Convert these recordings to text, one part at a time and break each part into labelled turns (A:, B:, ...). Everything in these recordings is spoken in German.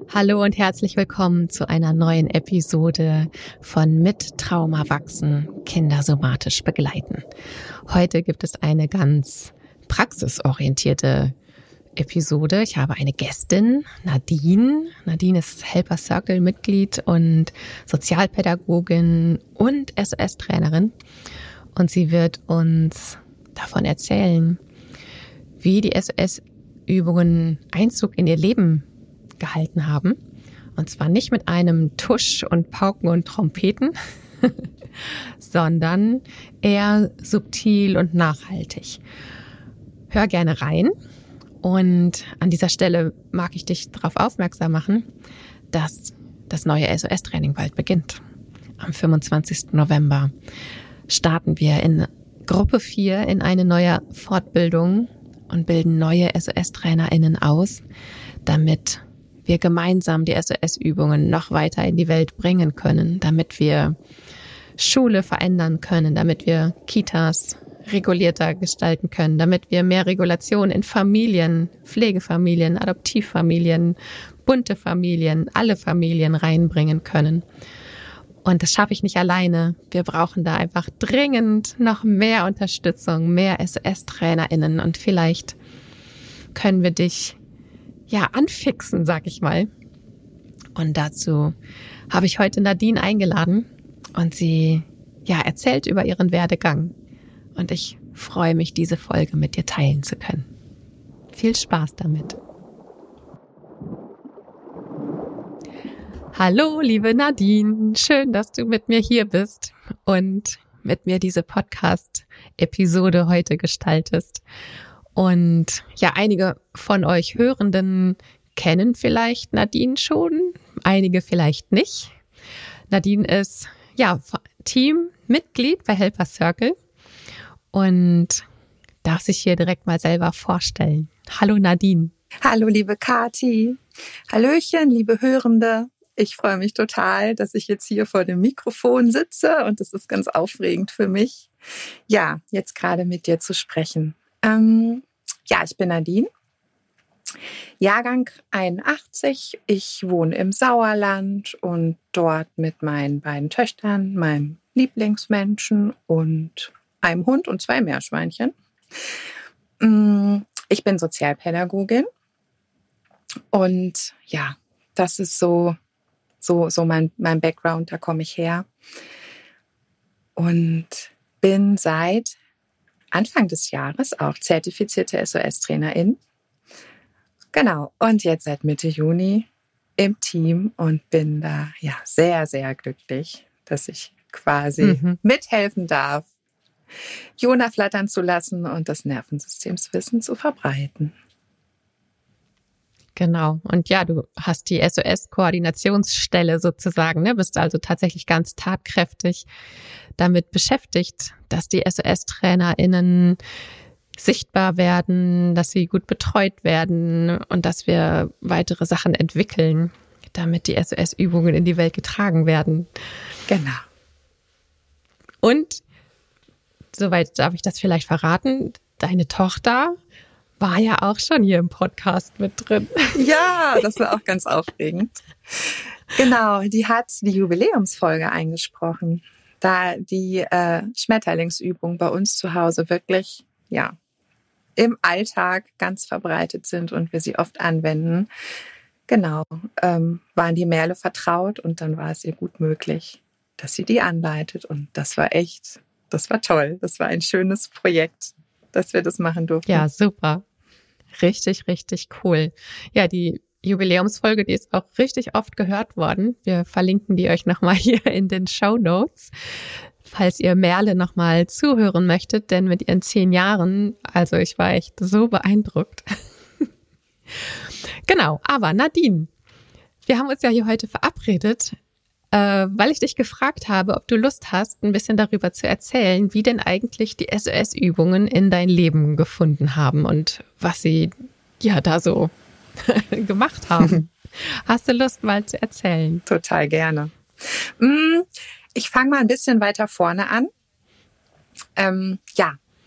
A: Hallo und herzlich willkommen zu einer neuen Episode von Mit Trauma wachsen, Kinder somatisch begleiten. Heute gibt es eine ganz praxisorientierte Episode. Ich habe eine Gästin, Nadine. Nadine ist Helper Circle Mitglied und Sozialpädagogin und SOS-Trainerin. Und sie wird uns davon erzählen, wie die SOS-Übungen Einzug in ihr Leben gehalten haben. Und zwar nicht mit einem Tusch und Pauken und Trompeten, sondern eher subtil und nachhaltig. Hör gerne rein. Und an dieser Stelle mag ich dich darauf aufmerksam machen, dass das neue SOS-Training bald beginnt. Am 25. November starten wir in Gruppe 4 in eine neue Fortbildung und bilden neue SOS-TrainerInnen aus, damit wir gemeinsam die SOS-Übungen noch weiter in die Welt bringen können, damit wir Schule verändern können, damit wir Kitas regulierter gestalten können, damit wir mehr Regulation in Familien, Pflegefamilien, Adoptivfamilien, bunte Familien, alle Familien reinbringen können. Und das schaffe ich nicht alleine. Wir brauchen da einfach dringend noch mehr Unterstützung, mehr SOS-TrainerInnen und vielleicht können wir dich anfixen, sag ich mal. Und dazu habe ich heute Nadine eingeladen und sie erzählt über ihren Werdegang. Und ich freue mich, diese Folge mit dir teilen zu können. Viel Spaß damit. Hallo, liebe Nadine. Schön, dass du mit mir hier bist und mit mir diese Podcast-Episode heute gestaltest. Und einige von euch Hörenden kennen vielleicht Nadine schon, einige vielleicht nicht. Nadine ist Teammitglied bei Helper Circle und darf sich hier direkt mal selber vorstellen. Hallo Nadine.
B: Hallo liebe Kathi. Hallöchen, liebe Hörende. Ich freue mich total, dass ich jetzt hier vor dem Mikrofon sitze und es ist ganz aufregend für mich, jetzt gerade mit dir zu sprechen. Ich bin Nadine, Jahrgang 81. Ich wohne im Sauerland und dort mit meinen beiden Töchtern, meinem Lieblingsmenschen und einem Hund und 2 Meerschweinchen. Ich bin Sozialpädagogin und das ist so mein Background, da komme ich her und bin seit Anfang des Jahres auch zertifizierte SOS-Trainerin. Genau, und jetzt seit Mitte Juni im Team und bin da sehr, sehr glücklich, dass ich quasi mithelfen darf, Jona flattern zu lassen und das Nervensystemswissen zu verbreiten.
A: Genau. Und du hast die SOS-Koordinationsstelle sozusagen, bist also tatsächlich ganz tatkräftig damit beschäftigt, dass die SOS-TrainerInnen sichtbar werden, dass sie gut betreut werden und dass wir weitere Sachen entwickeln, damit die SOS-Übungen in die Welt getragen werden.
B: Genau.
A: Und, soweit darf ich das vielleicht verraten, deine Tochter war ja auch schon hier im Podcast mit drin.
B: Ja, das war auch ganz aufregend. Genau, die hat die Jubiläumsfolge eingesprochen, da die Schmetterlingsübungen bei uns zu Hause wirklich, im Alltag ganz verbreitet sind und wir sie oft anwenden. Genau, waren die Merle vertraut und dann war es ihr gut möglich, dass sie die anleitet und das war toll. Das war ein schönes Projekt, dass wir das machen durften.
A: Ja, super. Richtig, richtig cool. Ja, die Jubiläumsfolge, die ist auch richtig oft gehört worden. Wir verlinken die euch nochmal hier in den Shownotes, falls ihr Merle nochmal zuhören möchtet, denn mit ihren 10 Jahren, also ich war echt so beeindruckt. Genau, aber Nadine, wir haben uns ja hier heute verabredet, weil ich dich gefragt habe, ob du Lust hast, ein bisschen darüber zu erzählen, wie denn eigentlich die SOS-Übungen in dein Leben gefunden haben und was sie da so gemacht haben. Hast du Lust, mal zu erzählen?
B: Total gerne. Ich fange mal ein bisschen weiter vorne an.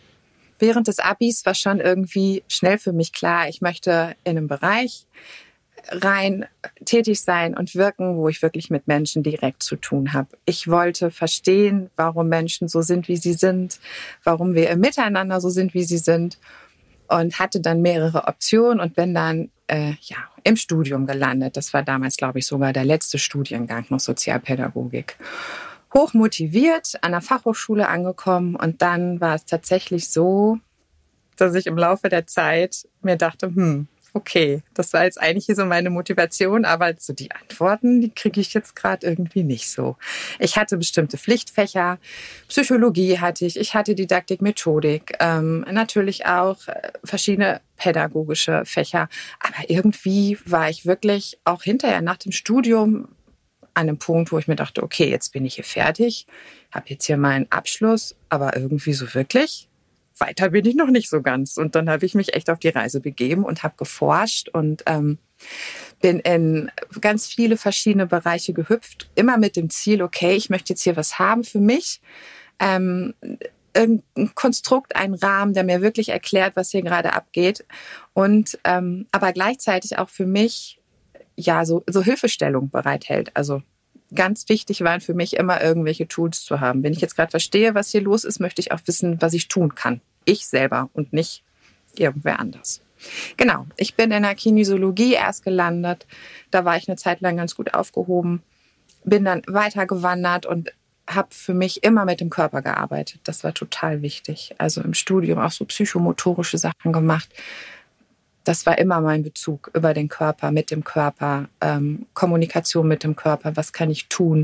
B: Während des Abis war schon irgendwie schnell für mich klar, ich möchte in einem Bereich rein tätig sein und wirken, wo ich wirklich mit Menschen direkt zu tun habe. Ich wollte verstehen, warum Menschen so sind, wie sie sind, warum wir im Miteinander so sind, wie sie sind, und hatte dann mehrere Optionen und bin dann im Studium gelandet. Das war damals, glaube ich, sogar der letzte Studiengang noch Sozialpädagogik. Hoch motiviert, an der Fachhochschule angekommen, und dann war es tatsächlich so, dass ich im Laufe der Zeit mir dachte, okay, das war jetzt eigentlich hier so meine Motivation, aber so die Antworten, die kriege ich jetzt gerade irgendwie nicht so. Ich hatte bestimmte Pflichtfächer, Psychologie hatte ich hatte Didaktik, Methodik, natürlich auch verschiedene pädagogische Fächer. Aber irgendwie war ich wirklich auch hinterher nach dem Studium an einem Punkt, wo ich mir dachte, okay, jetzt bin ich hier fertig, habe jetzt hier meinen Abschluss, aber irgendwie so wirklich weiter bin ich noch nicht so ganz. Und dann habe ich mich echt auf die Reise begeben und habe geforscht und bin in ganz viele verschiedene Bereiche gehüpft, immer mit dem Ziel, okay, ich möchte jetzt hier was haben für mich, ein Konstrukt, einen Rahmen, der mir wirklich erklärt, was hier gerade abgeht, und aber gleichzeitig auch für mich so Hilfestellung bereithält. Also ganz wichtig waren für mich immer irgendwelche Tools zu haben. Wenn ich jetzt gerade verstehe, was hier los ist, möchte ich auch wissen, was ich tun kann. Ich selber und nicht irgendwer anders. Genau, ich bin in der Kinesiologie erst gelandet. Da war ich eine Zeit lang ganz gut aufgehoben. Bin dann weitergewandert und habe für mich immer mit dem Körper gearbeitet. Das war total wichtig. Also im Studium auch so psychomotorische Sachen gemacht. Das war immer mein Bezug über den Körper, mit dem Körper, Kommunikation mit dem Körper. Was kann ich tun?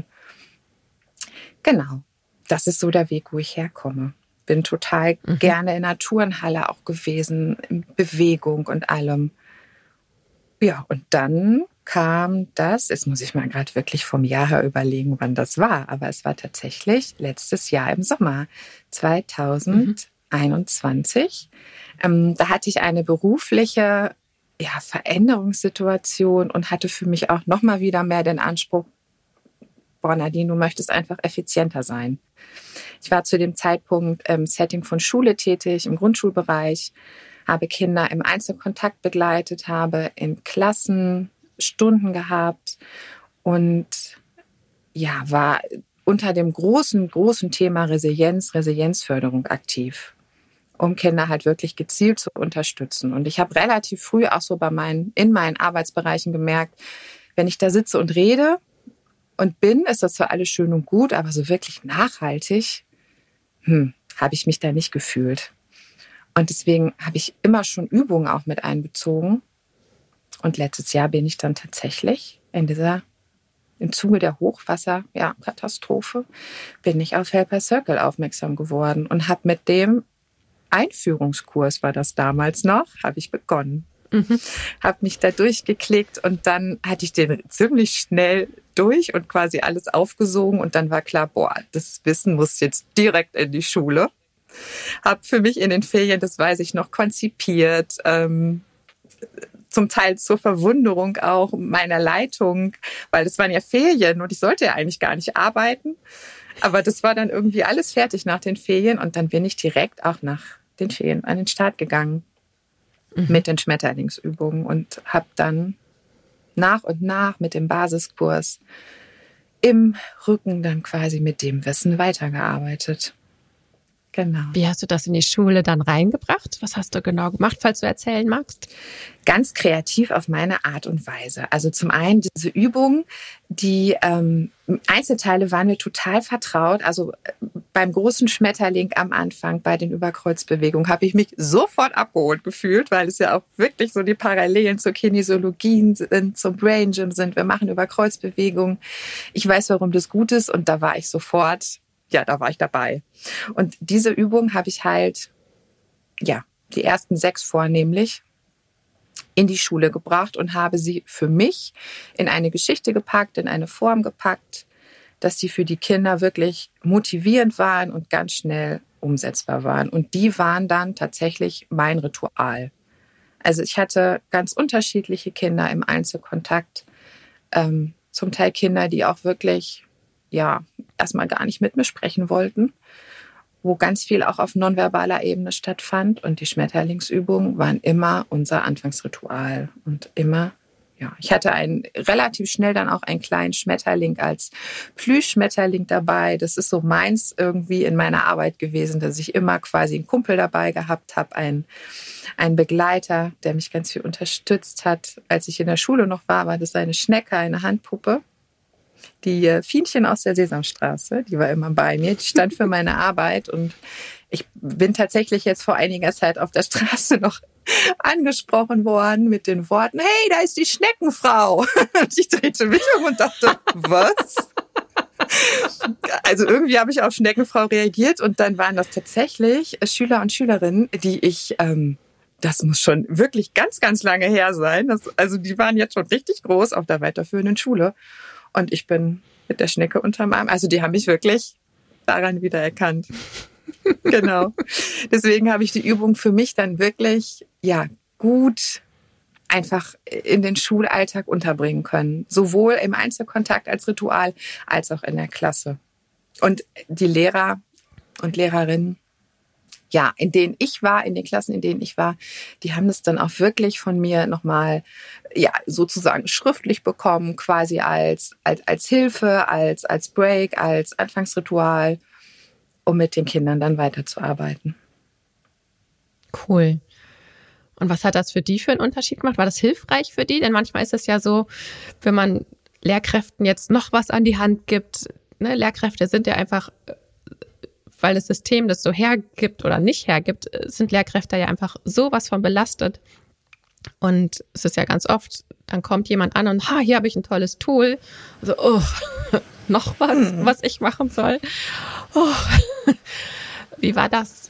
B: Genau, das ist so der Weg, wo ich herkomme. Bin total gerne in der Turnhalle auch gewesen, in Bewegung und allem. Ja, und dann kam das, jetzt muss ich mal gerade wirklich vom Jahr her überlegen, wann das war, aber es war tatsächlich letztes Jahr im Sommer 2021. Da hatte ich eine berufliche Veränderungssituation und hatte für mich auch nochmal wieder mehr den Anspruch, Nadine, du möchtest einfach effizienter sein. Ich war zu dem Zeitpunkt im Setting von Schule tätig, im Grundschulbereich, habe Kinder im Einzelkontakt begleitet, habe in Klassen Stunden gehabt und war unter dem großen Thema Resilienzförderung aktiv, um Kinder halt wirklich gezielt zu unterstützen. Und ich habe relativ früh auch so in meinen Arbeitsbereichen gemerkt, wenn ich da sitze und rede und ist das zwar alles schön und gut, aber so wirklich nachhaltig habe ich mich da nicht gefühlt. Und deswegen habe ich immer schon Übungen auch mit einbezogen. Und letztes Jahr bin ich dann tatsächlich im Zuge der Hochwasserkatastrophe bin ich auf Helper Circle aufmerksam geworden und habe mit dem Einführungskurs, war das damals noch, habe ich begonnen. Habe mich da durchgeklickt und dann hatte ich den ziemlich schnell durch und quasi alles aufgesogen und dann war klar, das Wissen muss jetzt direkt in die Schule. Habe für mich in den Ferien, das weiß ich noch, konzipiert, zum Teil zur Verwunderung auch meiner Leitung, weil das waren ja Ferien und ich sollte ja eigentlich gar nicht arbeiten. Aber das war dann irgendwie alles fertig nach den Ferien und dann bin ich direkt auch nach den Ferien an den Start gegangen mit den Schmetterlingsübungen und habe dann nach und nach mit dem Basiskurs im Rücken dann quasi mit dem Wissen weitergearbeitet. Genau.
A: Wie hast du das in die Schule dann reingebracht? Was hast du genau gemacht, falls du erzählen magst?
B: Ganz kreativ auf meine Art und Weise. Also zum einen diese Übung, die Einzelteile waren mir total vertraut. Also beim großen Schmetterling am Anfang, bei den Überkreuzbewegungen, habe ich mich sofort abgeholt gefühlt, weil es ja auch wirklich so die Parallelen zur Kinesiologie sind, zum Brain Gym sind. Wir machen Überkreuzbewegungen. Ich weiß, warum das gut ist und da war ich sofort, da war ich dabei. Und diese Übung habe ich halt, die ersten 6 vornehmlich, in die Schule gebracht und habe sie für mich in eine Geschichte gepackt, in eine Form gepackt, dass sie für die Kinder wirklich motivierend waren und ganz schnell umsetzbar waren. Und die waren dann tatsächlich mein Ritual. Also ich hatte ganz unterschiedliche Kinder im Einzelkontakt, zum Teil Kinder, die auch wirklich erstmal gar nicht mit mir sprechen wollten, wo ganz viel auch auf nonverbaler Ebene stattfand. Und die Schmetterlingsübungen waren immer unser Anfangsritual und immer ja, ich hatte relativ schnell dann auch einen kleinen Schmetterling als Plüschschmetterling dabei. Das ist so meins irgendwie in meiner Arbeit gewesen, dass ich immer quasi einen Kumpel dabei gehabt habe, einen Begleiter, der mich ganz viel unterstützt hat. Als ich in der Schule noch war das eine Schnecke, eine Handpuppe. Die Fienchen aus der Sesamstraße, die war immer bei mir. Die stand für meine Arbeit und ich bin tatsächlich jetzt vor einiger Zeit auf der Straße noch angesprochen worden mit den Worten, hey, da ist die Schneckenfrau. Und ich drehte mich um und dachte, was? Also irgendwie habe ich auf Schneckenfrau reagiert und dann waren das tatsächlich Schüler und Schülerinnen, die ich, das muss schon wirklich ganz, ganz lange her sein. Also die waren jetzt schon richtig groß auf der weiterführenden Schule und ich bin mit der Schnecke unterm Arm. Also die haben mich wirklich daran wiedererkannt. Genau. Deswegen habe ich die Übung für mich dann wirklich, ja, gut einfach in den Schulalltag unterbringen können. Sowohl im Einzelkontakt als Ritual, als auch in der Klasse. Und die Lehrer und Lehrerinnen, ja, in den Klassen, in denen ich war, die haben das dann auch wirklich von mir nochmal, ja, sozusagen schriftlich bekommen, quasi als Hilfe, als Break, als Anfangsritual, um mit den Kindern dann weiterzuarbeiten.
A: Cool. Und was hat das für die für einen Unterschied gemacht? War das hilfreich für die? Denn manchmal ist es ja so, wenn man Lehrkräften jetzt noch was an die Hand gibt, ne, Lehrkräfte sind ja einfach, weil das System das so hergibt oder nicht hergibt, sind Lehrkräfte ja einfach sowas von belastet. Und es ist ja ganz oft, dann kommt jemand an und, hier habe ich ein tolles Tool. Also, noch was ich machen soll. Wie war das?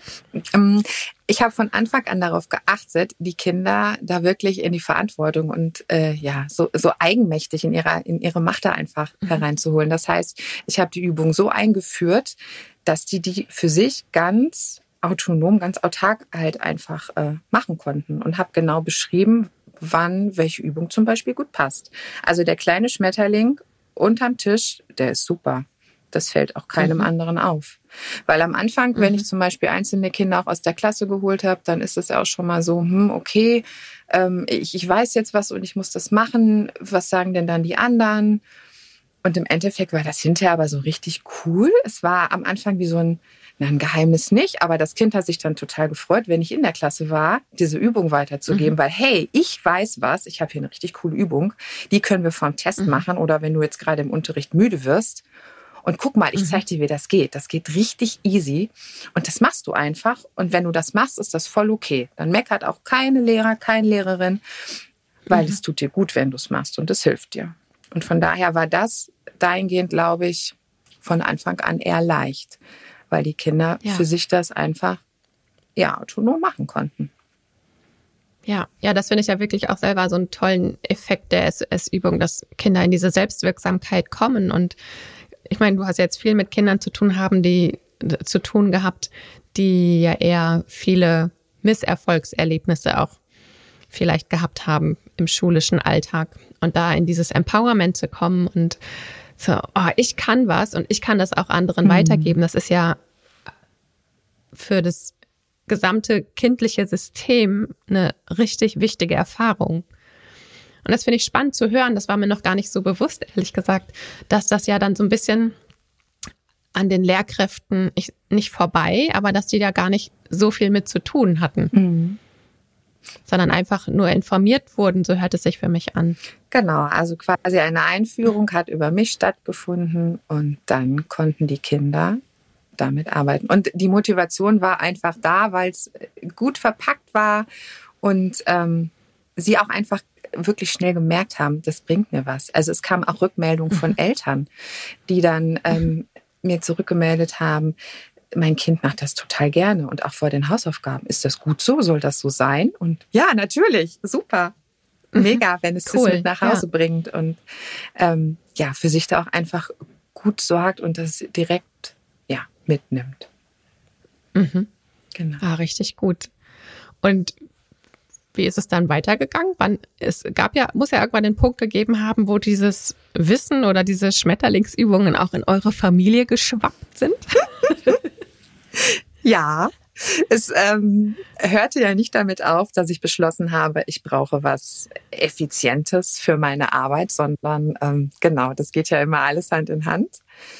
B: Ich habe von Anfang an darauf geachtet, die Kinder da wirklich in die Verantwortung und so eigenmächtig in ihre Macht da einfach hereinzuholen. Das heißt, ich habe die Übung so eingeführt, dass die für sich ganz autonom, ganz autark halt einfach machen konnten und habe genau beschrieben, wann welche Übung zum Beispiel gut passt. Also der kleine Schmetterling unterm Tisch, der ist super. Das fällt auch keinem anderen auf. Weil am Anfang, wenn ich zum Beispiel einzelne Kinder auch aus der Klasse geholt habe, dann ist es ja auch schon mal so, okay, ich weiß jetzt was und ich muss das machen. Was sagen denn dann die anderen? Und im Endeffekt war das hinterher aber so richtig cool. Es war am Anfang wie so ein Geheimnis nicht, aber das Kind hat sich dann total gefreut, wenn ich in der Klasse war, diese Übung weiterzugeben, weil hey, ich weiß was, ich habe hier eine richtig coole Übung, die können wir vorm Test machen oder wenn du jetzt gerade im Unterricht müde wirst. Und guck mal, ich zeige dir, wie das geht. Das geht richtig easy. Und das machst du einfach. Und wenn du das machst, ist das voll okay. Dann meckert auch keine Lehrer, keine Lehrerin, weil es tut dir gut, wenn du es machst und es hilft dir. Und von daher war das dahingehend, glaube ich, von Anfang an eher leicht, weil die Kinder für sich das einfach autonom machen konnten.
A: Ja, das finde ich ja wirklich auch selber so einen tollen Effekt der SS-Übung, dass Kinder in diese Selbstwirksamkeit kommen. Und ich meine, du hast jetzt viel mit Kindern zu tun gehabt, die ja eher viele Misserfolgserlebnisse auch vielleicht gehabt haben im schulischen Alltag. Und da in dieses Empowerment zu kommen und so, ich kann was und ich kann das auch anderen weitergeben. Das ist ja für das gesamte kindliche System eine richtig wichtige Erfahrung. Und das finde ich spannend zu hören. Das war mir noch gar nicht so bewusst, ehrlich gesagt, dass das ja dann so ein bisschen an den Lehrkräften nicht vorbei, aber dass die da gar nicht so viel mit zu tun hatten. Sondern einfach nur informiert wurden, so hört es sich für mich an.
B: Genau, also quasi eine Einführung hat über mich stattgefunden und dann konnten die Kinder damit arbeiten. Und die Motivation war einfach da, weil es gut verpackt war und sie auch einfach wirklich schnell gemerkt haben, das bringt mir was. Also es kamen auch Rückmeldungen von Eltern, die dann mir zurückgemeldet haben, mein Kind macht das total gerne und auch vor den Hausaufgaben. Ist das gut so? Soll das so sein? Und ja, natürlich, super. Mega, wenn es das mit nach Hause bringt und für sich da auch einfach gut sorgt und das direkt mitnimmt.
A: Genau. Richtig gut. Und wie ist es dann weitergegangen? Muss ja irgendwann den Punkt gegeben haben, wo dieses Wissen oder diese Schmetterlingsübungen auch in eure Familie geschwappt sind?
B: Ja, es hörte ja nicht damit auf, dass ich beschlossen habe, ich brauche was Effizientes für meine Arbeit, sondern genau, das geht ja immer alles Hand in Hand.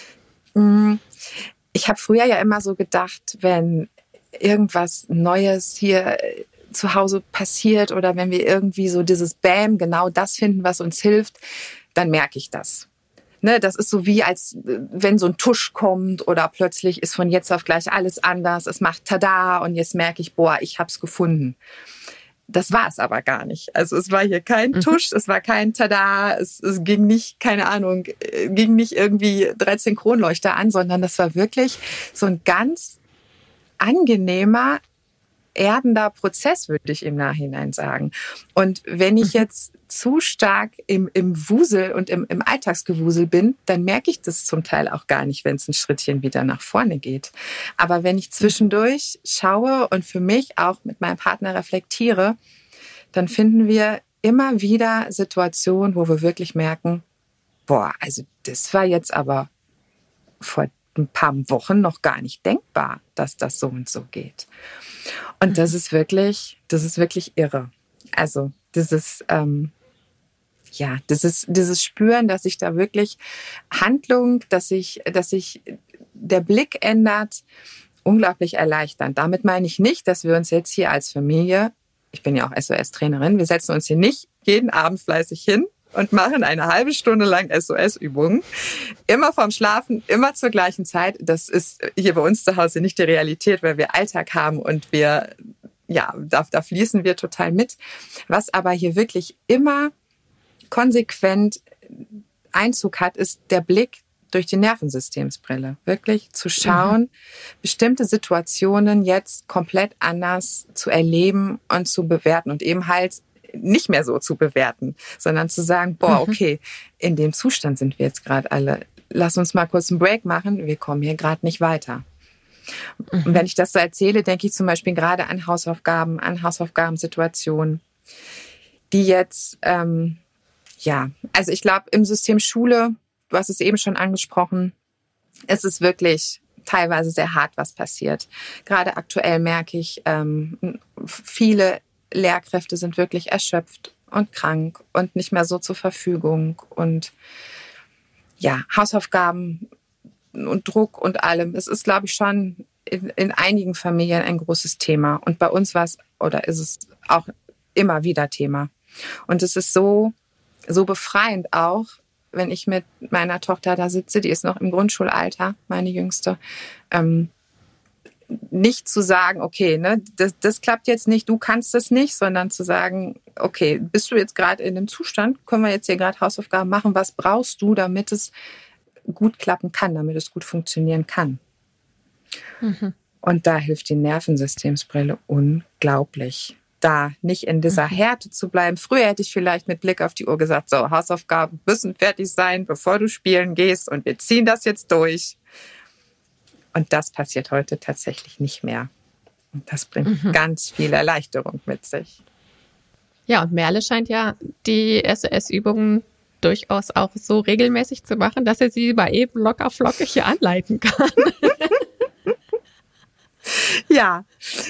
B: Ich habe früher ja immer so gedacht, wenn irgendwas Neues hier zu Hause passiert oder wenn wir irgendwie so dieses Bam, genau das finden, was uns hilft, dann merke ich das. Ne, das ist so wie, als wenn so ein Tusch kommt oder plötzlich ist von jetzt auf gleich alles anders. Es macht Tada und jetzt merke ich, boah, ich hab's gefunden. Das war es aber gar nicht. Also es war hier kein Tusch, es war kein Tada, es ging nicht, keine Ahnung, ging nicht irgendwie 13 Kronleuchter an, sondern das war wirklich so ein ganz angenehmer, erdender Prozess, würde ich im Nachhinein sagen. Und wenn ich jetzt zu stark im Wusel und im Alltagsgewusel bin, dann merke ich das zum Teil auch gar nicht, wenn es ein Schrittchen wieder nach vorne geht. Aber wenn ich zwischendurch schaue und für mich auch mit meinem Partner reflektiere, dann finden wir immer wieder Situationen, wo wir wirklich merken, boah, also das war jetzt aber vor ein paar Wochen noch gar nicht denkbar, dass das so und so geht. Und das ist wirklich irre. Also dieses Spüren, dass sich da wirklich Handlung, dass sich der Blick ändert, unglaublich erleichternd. Damit meine ich nicht, dass wir uns jetzt hier als Familie, ich bin ja auch SOS-Trainerin, wir setzen uns hier nicht jeden Abend fleißig hin und machen eine halbe Stunde lang SOS-Übungen. Immer vorm Schlafen, immer zur gleichen Zeit. Das ist hier bei uns zu Hause nicht die Realität, weil wir Alltag haben und da fließen wir total mit. Was aber hier wirklich immer konsequent Einzug hat, ist der Blick durch die Nervensystemsbrille. Wirklich zu schauen, bestimmte Situationen jetzt komplett anders zu erleben und zu bewerten und eben halt nicht mehr so zu bewerten, sondern zu sagen, boah, okay, in dem Zustand sind wir jetzt gerade alle. Lass uns mal kurz einen Break machen, wir kommen hier gerade nicht weiter. Und wenn ich das so erzähle, denke ich zum Beispiel gerade an Hausaufgabensituationen, die jetzt, also ich glaube, im System Schule, du hast es eben schon angesprochen, es ist wirklich teilweise sehr hart, was passiert. Gerade aktuell merke ich, viele Lehrkräfte sind wirklich erschöpft und krank und nicht mehr so zur Verfügung. Und ja, Hausaufgaben und Druck und allem. Es ist, glaube ich, schon in einigen Familien ein großes Thema. Und bei uns war es oder ist es auch immer wieder Thema. Und es ist so befreiend auch, wenn ich mit meiner Tochter da sitze, die ist noch im Grundschulalter, meine Jüngste, nicht zu sagen, okay, ne, das klappt jetzt nicht, du kannst das nicht, sondern zu sagen, okay, bist du jetzt gerade in dem Zustand, können wir jetzt hier gerade Hausaufgaben machen, was brauchst du, damit es gut klappen kann, damit es gut funktionieren kann. Und da hilft die Nervensystemsbrille unglaublich. Da nicht in dieser Härte zu bleiben. Früher hätte ich vielleicht mit Blick auf die Uhr gesagt, so, Hausaufgaben müssen fertig sein, bevor du spielen gehst und wir ziehen das jetzt durch. Und das passiert heute tatsächlich nicht mehr. Und das bringt ganz viel Erleichterung mit sich.
A: Ja, und Merle scheint ja die SOS-Übungen durchaus auch so regelmäßig zu machen, dass er sie mal eben locker flockig hier anleiten kann.
B: Ja,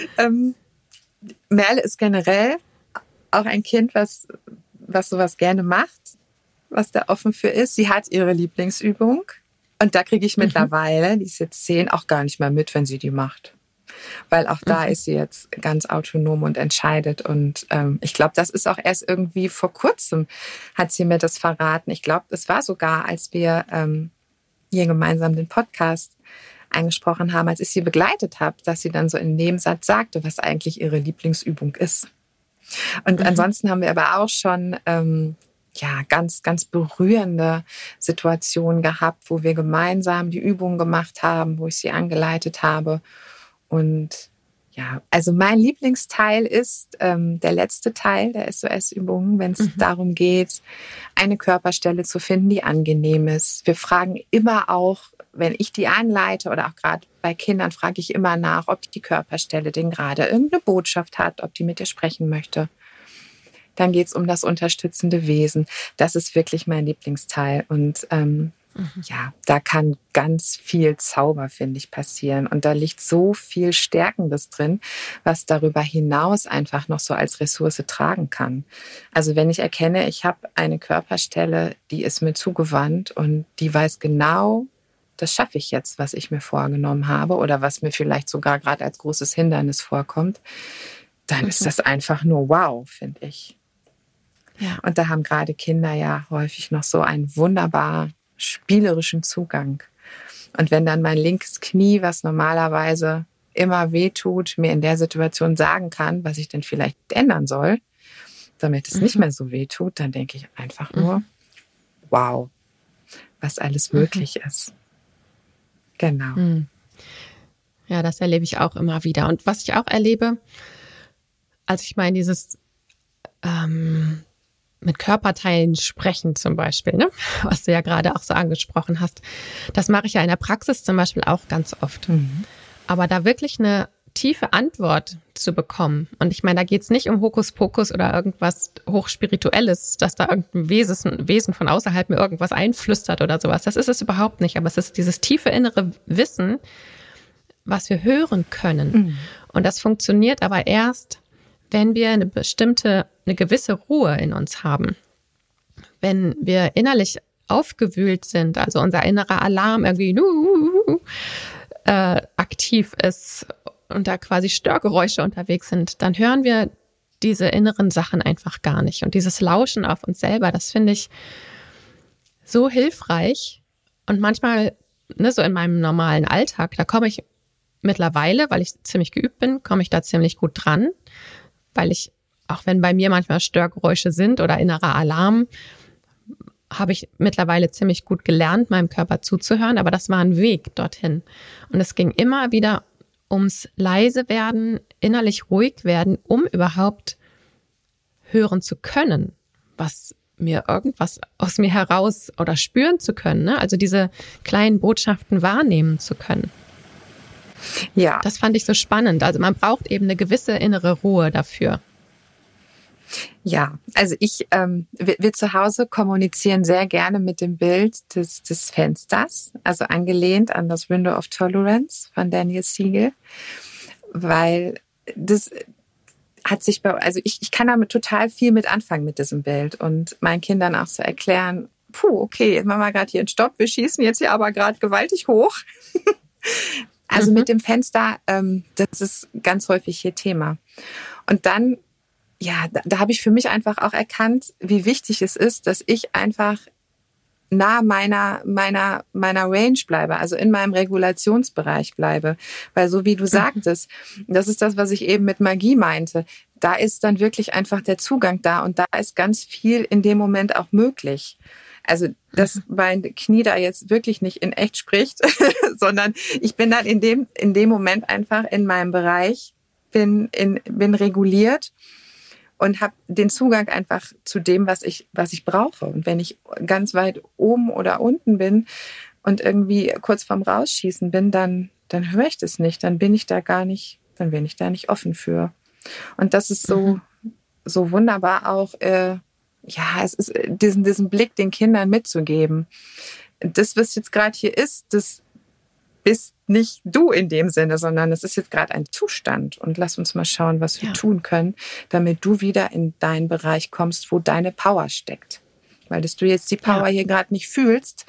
B: Merle ist generell auch ein Kind, was sowas gerne macht, was da offen für ist. Sie hat ihre Lieblingsübung. Und da kriege ich mittlerweile, die ist jetzt 10, auch gar nicht mehr mit, wenn sie die macht. Weil auch da ist sie jetzt ganz autonom und entscheidet. Und ich glaube, das ist auch erst irgendwie vor kurzem, hat sie mir das verraten. Ich glaube, es war sogar, als wir hier gemeinsam den Podcast eingesprochen haben, als ich sie begleitet habe, dass sie dann so in dem Satz sagte, was eigentlich ihre Lieblingsübung ist. Und ansonsten haben wir aber auch schon ganz, ganz berührende Situationen gehabt, wo wir gemeinsam die Übungen gemacht haben, wo ich sie angeleitet habe. Und ja, also mein Lieblingsteil ist der letzte Teil der SOS-Übungen, wenn es darum geht, eine Körperstelle zu finden, die angenehm ist. Wir fragen immer auch, wenn ich die anleite oder auch gerade bei Kindern, frage ich immer nach, ob die Körperstelle denn gerade irgendeine Botschaft hat, ob die mit dir sprechen möchte. Dann geht es um das unterstützende Wesen. Das ist wirklich mein Lieblingsteil. Und Ja, da kann ganz viel Zauber, finde ich, passieren. Und da liegt so viel Stärkendes drin, was darüber hinaus einfach noch so als Ressource tragen kann. Also wenn ich erkenne, ich habe eine Körperstelle, die ist mir zugewandt und die weiß genau, das schaffe ich jetzt, was ich mir vorgenommen habe oder was mir vielleicht sogar gerade als großes Hindernis vorkommt, dann ist das einfach nur wow, finde ich. Ja. Und da haben gerade Kinder ja häufig noch so einen wunderbar spielerischen Zugang. Und wenn dann mein linkes Knie, was normalerweise immer wehtut, mir in der Situation sagen kann, was ich denn vielleicht ändern soll, damit es nicht mehr so wehtut, dann denke ich einfach nur, wow, was alles möglich ist. Genau.
A: Ja, das erlebe ich auch immer wieder. Und was ich auch erlebe, als ich mal in dieses mit Körperteilen sprechen zum Beispiel, ne? Was du ja gerade auch so angesprochen hast. Das mache ich ja in der Praxis zum Beispiel auch ganz oft. Aber da wirklich eine tiefe Antwort zu bekommen. Und ich meine, da geht es nicht um Hokuspokus oder irgendwas Hochspirituelles, dass da irgendein Wesen von außerhalb mir irgendwas einflüstert oder sowas. Das ist es überhaupt nicht. Aber es ist dieses tiefe innere Wissen, was wir hören können. Und das funktioniert aber erst, wenn wir eine gewisse Ruhe in uns haben. Wenn wir innerlich aufgewühlt sind, also unser innerer Alarm irgendwie aktiv ist und da quasi Störgeräusche unterwegs sind, dann hören wir diese inneren Sachen einfach gar nicht. Und dieses Lauschen auf uns selber, das finde ich so hilfreich. Und manchmal, ne, so in meinem normalen Alltag, da komme ich mittlerweile, weil ich ziemlich geübt bin, komme ich da ziemlich gut dran. Weil ich, auch wenn bei mir manchmal Störgeräusche sind oder innerer Alarm, habe ich mittlerweile ziemlich gut gelernt, meinem Körper zuzuhören. Aber das war ein Weg dorthin. Und es ging immer wieder ums leise werden, innerlich ruhig werden, um überhaupt hören zu können, was mir irgendwas aus mir heraus oder spüren zu können. Ne? Also diese kleinen Botschaften wahrnehmen zu können. Ja. Das fand ich so spannend. Also man braucht eben eine gewisse innere Ruhe dafür.
B: Ja, also wir zu Hause kommunizieren sehr gerne mit dem Bild des Fensters, also angelehnt an das Window of Tolerance von Daniel Siegel, weil das hat sich also ich kann damit total viel mit anfangen mit diesem Bild und meinen Kindern auch so erklären, okay, jetzt machen wir gerade hier einen Stopp, wir schießen jetzt hier aber gerade gewaltig hoch. Also mit dem Fenster, das ist ganz häufig hier Thema. Und dann, ja, da habe ich für mich einfach auch erkannt, wie wichtig es ist, dass ich einfach nah meiner Range bleibe, also in meinem Regulationsbereich bleibe. Weil so wie du sagtest, das ist das, was ich eben mit Magie meinte, da ist dann wirklich einfach der Zugang da und da ist ganz viel in dem Moment auch möglich. Also, dass mein Knie da jetzt wirklich nicht in echt spricht, sondern ich bin dann in dem Moment einfach in meinem Bereich, bin reguliert und habe den Zugang einfach zu dem, was ich brauche. Und wenn ich ganz weit oben oder unten bin und irgendwie kurz vorm Rausschießen bin, dann höre ich das nicht, dann bin ich da nicht offen für. Und das ist so wunderbar auch, es ist diesen Blick den Kindern mitzugeben. Das, was jetzt gerade hier ist, das bist nicht du in dem Sinne, sondern es ist jetzt gerade ein Zustand. Und lass uns mal schauen, was wir tun können, damit du wieder in deinen Bereich kommst, wo deine Power steckt. Weil dass du jetzt die Power hier gerade nicht fühlst,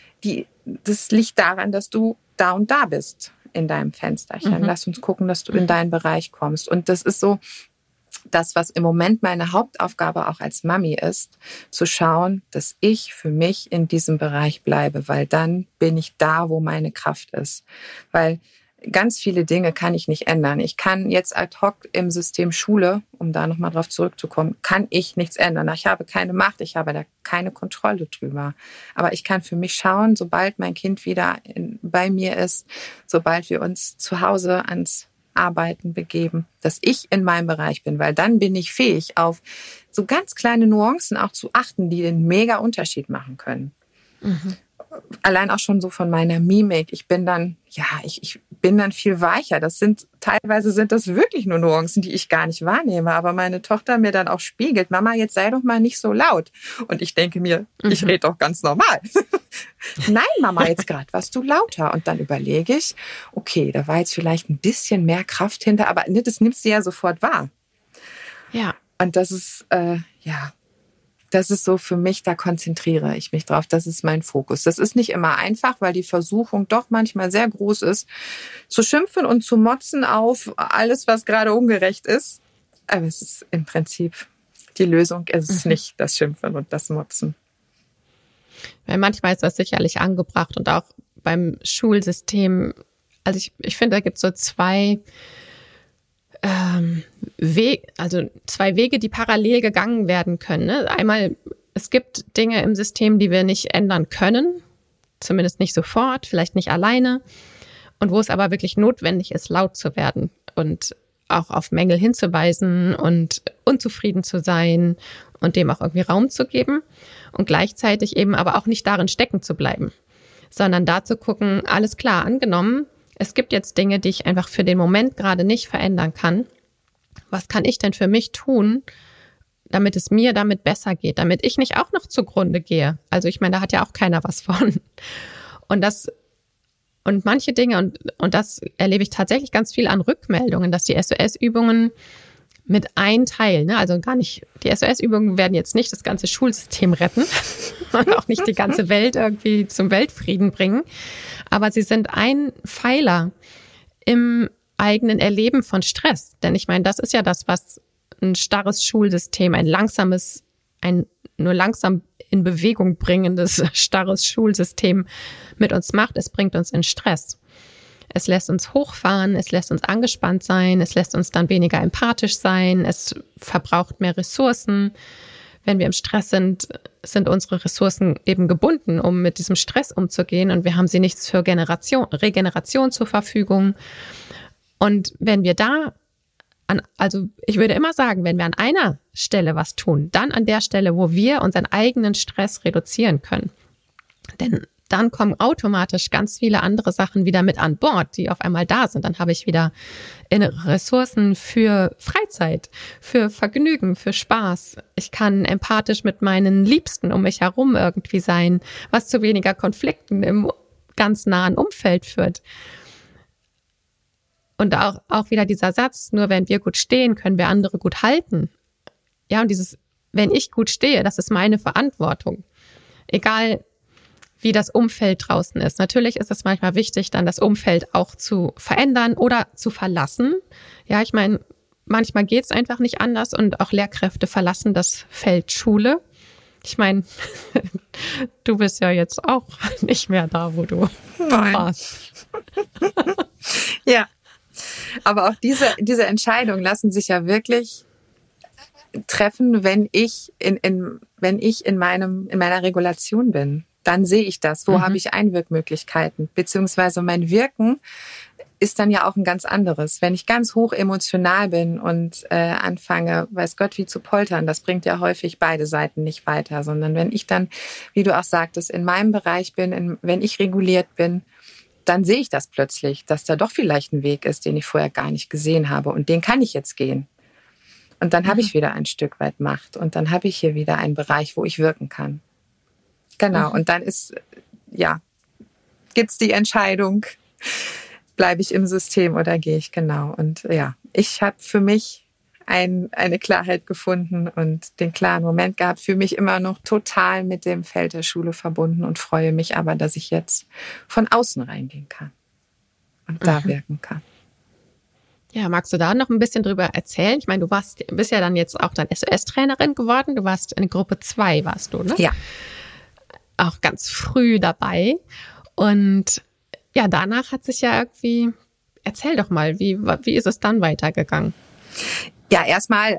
B: das liegt daran, dass du da und da bist in deinem Fensterchen. Lass uns gucken, dass du in deinen Bereich kommst. Und das ist so das, was im Moment meine Hauptaufgabe auch als Mami ist, zu schauen, dass ich für mich in diesem Bereich bleibe, weil dann bin ich da, wo meine Kraft ist. Weil ganz viele Dinge kann ich nicht ändern. Ich kann jetzt ad hoc im System Schule, um da nochmal drauf zurückzukommen, kann ich nichts ändern. Ich habe keine Macht, ich habe da keine Kontrolle drüber. Aber ich kann für mich schauen, sobald mein Kind wieder bei mir ist, sobald wir uns zu Hause ans Arbeiten begeben, dass ich in meinem Bereich bin, weil dann bin ich fähig, auf so ganz kleine Nuancen auch zu achten, die den mega Unterschied machen können. Allein auch schon so von meiner Mimik. Ich bin dann viel weicher. Teilweise sind das wirklich nur Nuancen, die ich gar nicht wahrnehme, aber meine Tochter mir dann auch spiegelt, Mama, jetzt sei doch mal nicht so laut. Und ich denke mir, ich rede doch ganz normal. Nein, Mama, jetzt gerade warst du lauter. Und dann überlege ich, okay, da war jetzt vielleicht ein bisschen mehr Kraft hinter, aber das nimmst du ja sofort wahr.
A: Ja.
B: Und das ist, das ist so für mich, da konzentriere ich mich drauf. Das ist mein Fokus. Das ist nicht immer einfach, weil die Versuchung doch manchmal sehr groß ist, zu schimpfen und zu motzen auf alles, was gerade ungerecht ist. Aber es ist im Prinzip die Lösung, ist es nicht das Schimpfen und das Motzen.
A: Weil manchmal ist das sicherlich angebracht und auch beim Schulsystem. Also ich finde, da gibt es so zwei Wege, die parallel gegangen werden können. Ne? Einmal, es gibt Dinge im System, die wir nicht ändern können, zumindest nicht sofort, vielleicht nicht alleine, und wo es aber wirklich notwendig ist, laut zu werden und auch auf Mängel hinzuweisen und unzufrieden zu sein und dem auch irgendwie Raum zu geben und gleichzeitig eben aber auch nicht darin stecken zu bleiben, sondern da zu gucken, alles klar, angenommen, es gibt jetzt Dinge, die ich einfach für den Moment gerade nicht verändern kann. Was kann ich denn für mich tun, damit es mir damit besser geht, damit ich nicht auch noch zugrunde gehe? Also ich meine, da hat ja auch keiner was von. Und manche Dinge, und das erlebe ich tatsächlich ganz viel an Rückmeldungen, dass die SOS-Übungen mit ein Teil, ne, also gar nicht, die SOS-Übungen werden jetzt nicht das ganze Schulsystem retten und auch nicht die ganze Welt irgendwie zum Weltfrieden bringen, aber sie sind ein Pfeiler im eigenen Erleben von Stress. Denn ich meine, das ist ja das, was ein starres Schulsystem, ein nur langsam in Bewegung bringendes, starres Schulsystem mit uns macht. Es bringt uns in Stress. Es lässt uns hochfahren, es lässt uns angespannt sein, es lässt uns dann weniger empathisch sein, es verbraucht mehr Ressourcen. Wenn wir im Stress sind unsere Ressourcen eben gebunden, um mit diesem Stress umzugehen, und wir haben sie nicht für Regeneration zur Verfügung. Und wenn wir also ich würde immer sagen, wenn wir an einer Stelle was tun, dann an der Stelle, wo wir unseren eigenen Stress reduzieren können. Denn dann kommen automatisch ganz viele andere Sachen wieder mit an Bord, die auf einmal da sind. Dann habe ich wieder Ressourcen für Freizeit, für Vergnügen, für Spaß. Ich kann empathisch mit meinen Liebsten um mich herum irgendwie sein, was zu weniger Konflikten im ganz nahen Umfeld führt. Und auch wieder dieser Satz, nur wenn wir gut stehen, können wir andere gut halten. Ja, und dieses, wenn ich gut stehe, das ist meine Verantwortung. Egal, wie das Umfeld draußen ist. Natürlich ist es manchmal wichtig, dann das Umfeld auch zu verändern oder zu verlassen. Ja, ich meine, manchmal geht es einfach nicht anders und auch Lehrkräfte verlassen das Feld Schule. Ich meine, du bist ja jetzt auch nicht mehr da, wo du warst.
B: Ja, aber auch diese Entscheidungen lassen sich ja wirklich treffen, wenn ich in meiner Regulation bin. Dann sehe ich das. Wo habe ich Einwirkmöglichkeiten? Beziehungsweise mein Wirken ist dann ja auch ein ganz anderes. Wenn ich ganz hoch emotional bin und anfange, weiß Gott, wie zu poltern, das bringt ja häufig beide Seiten nicht weiter. Sondern wenn ich dann, wie du auch sagtest, in meinem Bereich bin, wenn ich reguliert bin, dann sehe ich das plötzlich, dass da doch vielleicht ein Weg ist, den ich vorher gar nicht gesehen habe. Und den kann ich jetzt gehen. Und dann habe ich wieder ein Stück weit Macht. Und dann habe ich hier wieder einen Bereich, wo ich wirken kann. Genau, und dann gibt's die Entscheidung, bleibe ich im System oder gehe ich, genau. Und ja, ich habe für mich eine Klarheit gefunden und den klaren Moment gehabt, für mich immer noch total mit dem Feld der Schule verbunden und freue mich aber, dass ich jetzt von außen reingehen kann und da wirken kann.
A: Ja, magst du da noch ein bisschen drüber erzählen? Ich meine, bist ja dann jetzt auch dann SOS-Trainerin geworden. Du warst in Gruppe 2, warst du, ne?
B: Ja.
A: Auch ganz früh dabei. Und ja, danach hat sich ja irgendwie, erzähl doch mal, wie ist es dann weitergegangen?
B: Ja, erstmal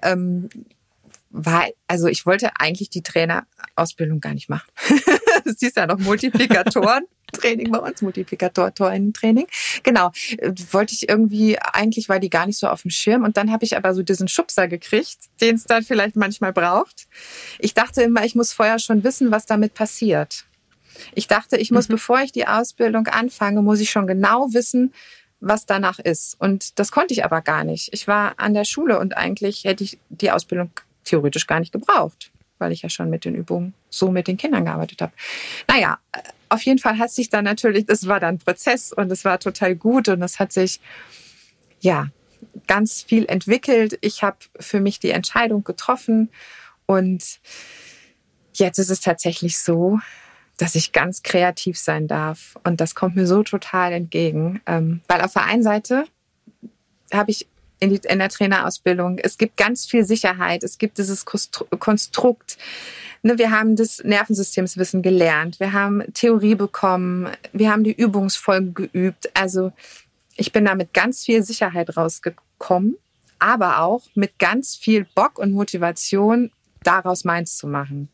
B: ich wollte eigentlich die Trainerausbildung gar nicht machen. Das hieß ja noch Multiplikatoren-Training bei uns, Multiplikator-Training. Genau, wollte ich irgendwie, eigentlich war die gar nicht so auf dem Schirm. Und dann habe ich aber so diesen Schubser gekriegt, den es dann vielleicht manchmal braucht. Ich dachte immer, ich muss vorher schon wissen, was damit passiert. Ich dachte, ich muss, bevor ich die Ausbildung anfange, muss ich schon genau wissen, was danach ist. Und das konnte ich aber gar nicht. Ich war an der Schule und eigentlich hätte ich die Ausbildung theoretisch gar nicht gebraucht, weil ich ja schon mit den Übungen so mit den Kindern gearbeitet habe. Naja, auf jeden Fall hat sich dann natürlich, das war dann ein Prozess und es war total gut und es hat sich, ja, ganz viel entwickelt. Ich habe für mich die Entscheidung getroffen und jetzt ist es tatsächlich so, dass ich ganz kreativ sein darf. Und das kommt mir so total entgegen. Weil auf der einen Seite habe ich in der Trainerausbildung, es gibt ganz viel Sicherheit, es gibt dieses Konstrukt. Wir haben das Nervensystemswissen gelernt, wir haben Theorie bekommen, wir haben die Übungsfolgen geübt. Also ich bin da mit ganz viel Sicherheit rausgekommen, aber auch mit ganz viel Bock und Motivation, daraus meins zu machen.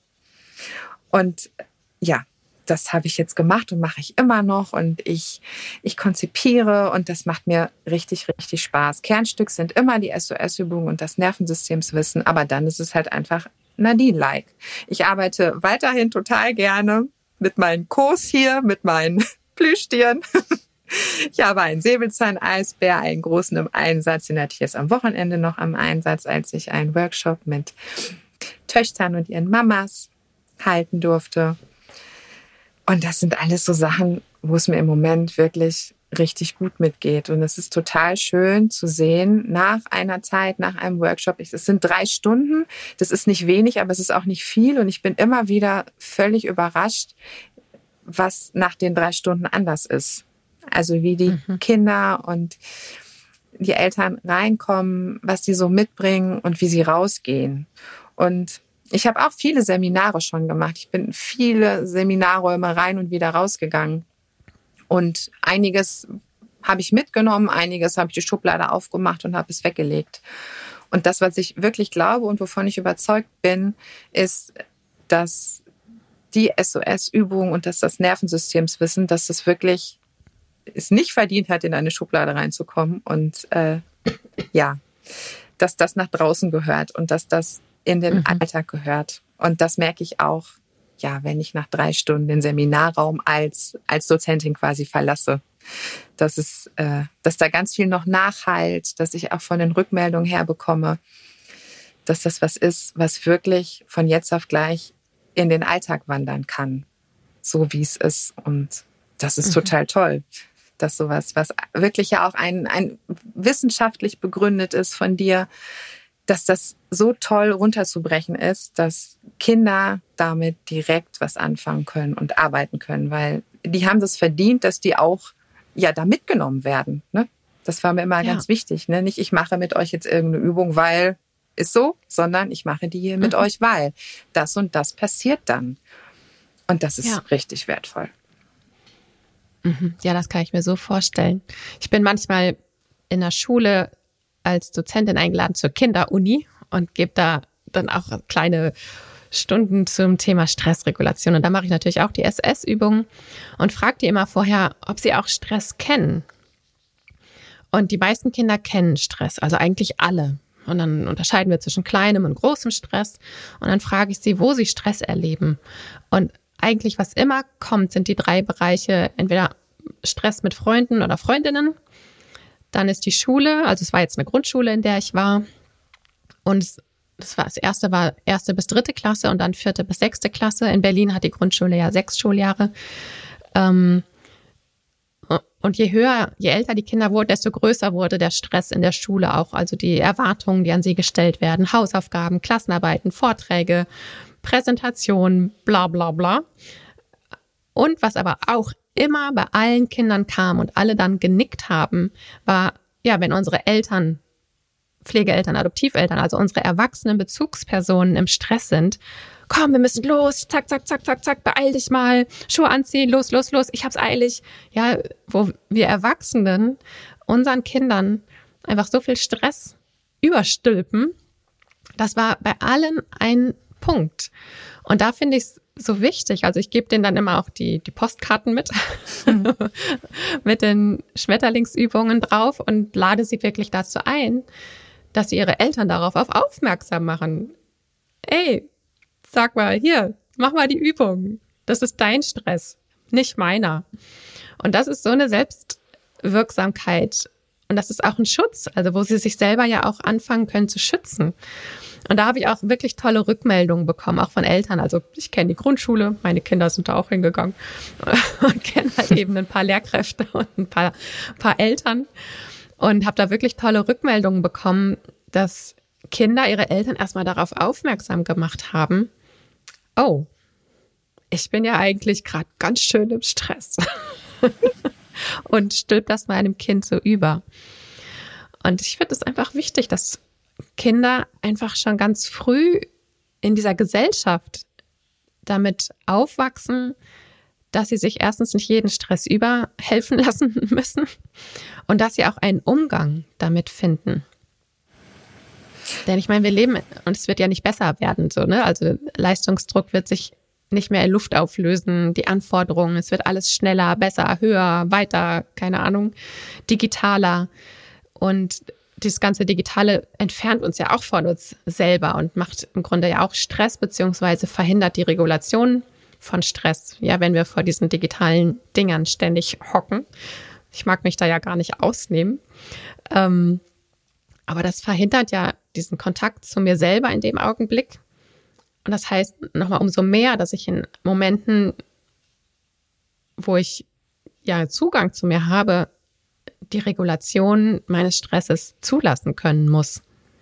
B: Und ja, das habe ich jetzt gemacht und mache ich immer noch und ich konzipiere und das macht mir richtig, richtig Spaß. Kernstück sind immer die SOS-Übungen und das Nervensystemswissen, aber dann ist es halt einfach Nadine-like. Ich arbeite weiterhin total gerne mit meinen Kos hier, mit meinen Plüschtieren. Ich habe einen Säbelzahn-Eisbär, einen großen im Einsatz, den hatte ich jetzt am Wochenende noch am Einsatz, als ich einen Workshop mit Töchtern und ihren Mamas halten durfte. Und das sind alles so Sachen, wo es mir im Moment wirklich richtig gut mitgeht. Und es ist total schön zu sehen, nach einer Zeit, nach einem Workshop, es sind 3 Stunden, das ist nicht wenig, aber es ist auch nicht viel. Und ich bin immer wieder völlig überrascht, was nach den 3 Stunden anders ist. Also wie die Kinder und die Eltern reinkommen, was die so mitbringen und wie sie rausgehen. Und ich habe auch viele Seminare schon gemacht. Ich bin viele Seminarräume rein und wieder rausgegangen. Und einiges habe ich mitgenommen, einiges habe ich die Schublade aufgemacht und habe es weggelegt. Und das, was ich wirklich glaube und wovon ich überzeugt bin, ist, dass die SOS-Übung und dass das Nervensystemswissen, dass das wirklich es nicht verdient hat, in eine Schublade reinzukommen. Und dass das nach draußen gehört und dass das in den Alltag gehört. Und das merke ich auch, ja, wenn ich nach 3 Stunden den Seminarraum als Dozentin quasi verlasse. Dass da ganz viel noch nachhalt, dass ich auch von den Rückmeldungen her bekomme, dass das was ist, was wirklich von jetzt auf gleich in den Alltag wandern kann. So wie es ist. Und das ist total toll. Dass sowas, was wirklich ja auch ein wissenschaftlich begründet ist von dir, dass das so toll runterzubrechen ist, dass Kinder damit direkt was anfangen können und arbeiten können, weil die haben das verdient, dass die auch da mitgenommen werden. Ne? Das war mir immer ganz wichtig. Ne? Nicht, ich mache mit euch jetzt irgendeine Übung, weil ist so, sondern ich mache die mit euch, weil das und das passiert dann. Und das ist richtig wertvoll.
A: Ja, das kann ich mir so vorstellen. Ich bin manchmal in der Schule als Dozentin eingeladen zur Kinderuni und gebe da dann auch kleine Stunden zum Thema Stressregulation. Und da mache ich natürlich auch die SS-Übungen und frage die immer vorher, ob sie auch Stress kennen. Und die meisten Kinder kennen Stress, also eigentlich alle. Und dann unterscheiden wir zwischen kleinem und großem Stress. Und dann frage ich sie, wo sie Stress erleben. Und eigentlich, was immer kommt, sind die 3 Bereiche, entweder Stress mit Freunden oder Freundinnen. Dann ist die Schule, also es war jetzt eine Grundschule, in der ich war. Und das erste war 1. bis 3. Klasse und dann 4. bis 6. Klasse. In Berlin hat die Grundschule ja 6 Schuljahre. Und je älter die Kinder wurden, desto größer wurde der Stress in der Schule auch. Also die Erwartungen, die an sie gestellt werden, Hausaufgaben, Klassenarbeiten, Vorträge, Präsentationen, bla bla bla. Und was aber auch immer bei allen Kindern kam und alle dann genickt haben, war, wenn unsere Eltern, Pflegeeltern, Adoptiveltern, also unsere erwachsenen Bezugspersonen im Stress sind, komm, wir müssen los, zack, zack, zack, zack, zack, beeil dich mal, Schuhe anziehen, los, los, los, ich hab's eilig. Ja, wo wir Erwachsenen unseren Kindern einfach so viel Stress überstülpen, das war bei allen ein Punkt. Und da finde ich es so wichtig. Also ich gebe denen dann immer auch die Postkarten mit, mit den Schmetterlingsübungen drauf und lade sie wirklich dazu ein, dass sie ihre Eltern darauf aufmerksam machen. Ey, sag mal, hier, mach mal die Übung. Das ist dein Stress, nicht meiner. Und das ist so eine Selbstwirksamkeit Und das ist auch ein Schutz, also wo sie sich selber ja auch anfangen können zu schützen. Und da habe ich auch wirklich tolle Rückmeldungen bekommen, auch von Eltern. Also ich kenne die Grundschule, meine Kinder sind da auch hingegangen und kenne halt eben ein paar Lehrkräfte und ein paar Eltern und habe da wirklich tolle Rückmeldungen bekommen, dass Kinder ihre Eltern erstmal darauf aufmerksam gemacht haben, oh, ich bin ja eigentlich gerade ganz schön im Stress und stülpt das meinem Kind so über. Und ich finde es einfach wichtig, dass Kinder einfach schon ganz früh in dieser Gesellschaft damit aufwachsen, dass sie sich erstens nicht jeden Stress überhelfen lassen müssen und dass sie auch einen Umgang damit finden. Denn ich meine, wir leben und es wird ja nicht besser werden, so, ne? Also Leistungsdruck wird sich nicht mehr in Luft auflösen, die Anforderungen, es wird alles schneller, besser, höher, weiter, keine Ahnung, digitaler. Und dieses ganze Digitale entfernt uns ja auch von uns selber und macht im Grunde ja auch Stress beziehungsweise verhindert die Regulation von Stress. Ja, wenn wir vor diesen digitalen Dingern ständig hocken. Ich mag mich da ja gar nicht ausnehmen. Aber das verhindert ja diesen Kontakt zu mir selber in dem Augenblick. Und das heißt nochmal umso mehr, dass ich in Momenten, wo ich ja Zugang zu mir habe, die Regulation meines Stresses zulassen können muss.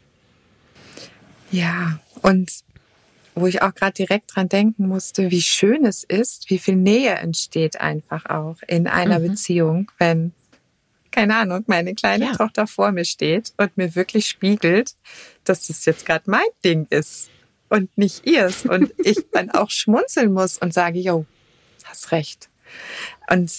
B: Ja, und wo ich auch gerade direkt dran denken musste, wie schön es ist, wie viel Nähe entsteht einfach auch in einer Beziehung, wenn, keine Ahnung, meine kleine Tochter vor mir steht und mir wirklich spiegelt, dass das jetzt gerade mein Ding ist und nicht ihrs. Und ich dann auch schmunzeln muss und sage, jo, hast recht. Und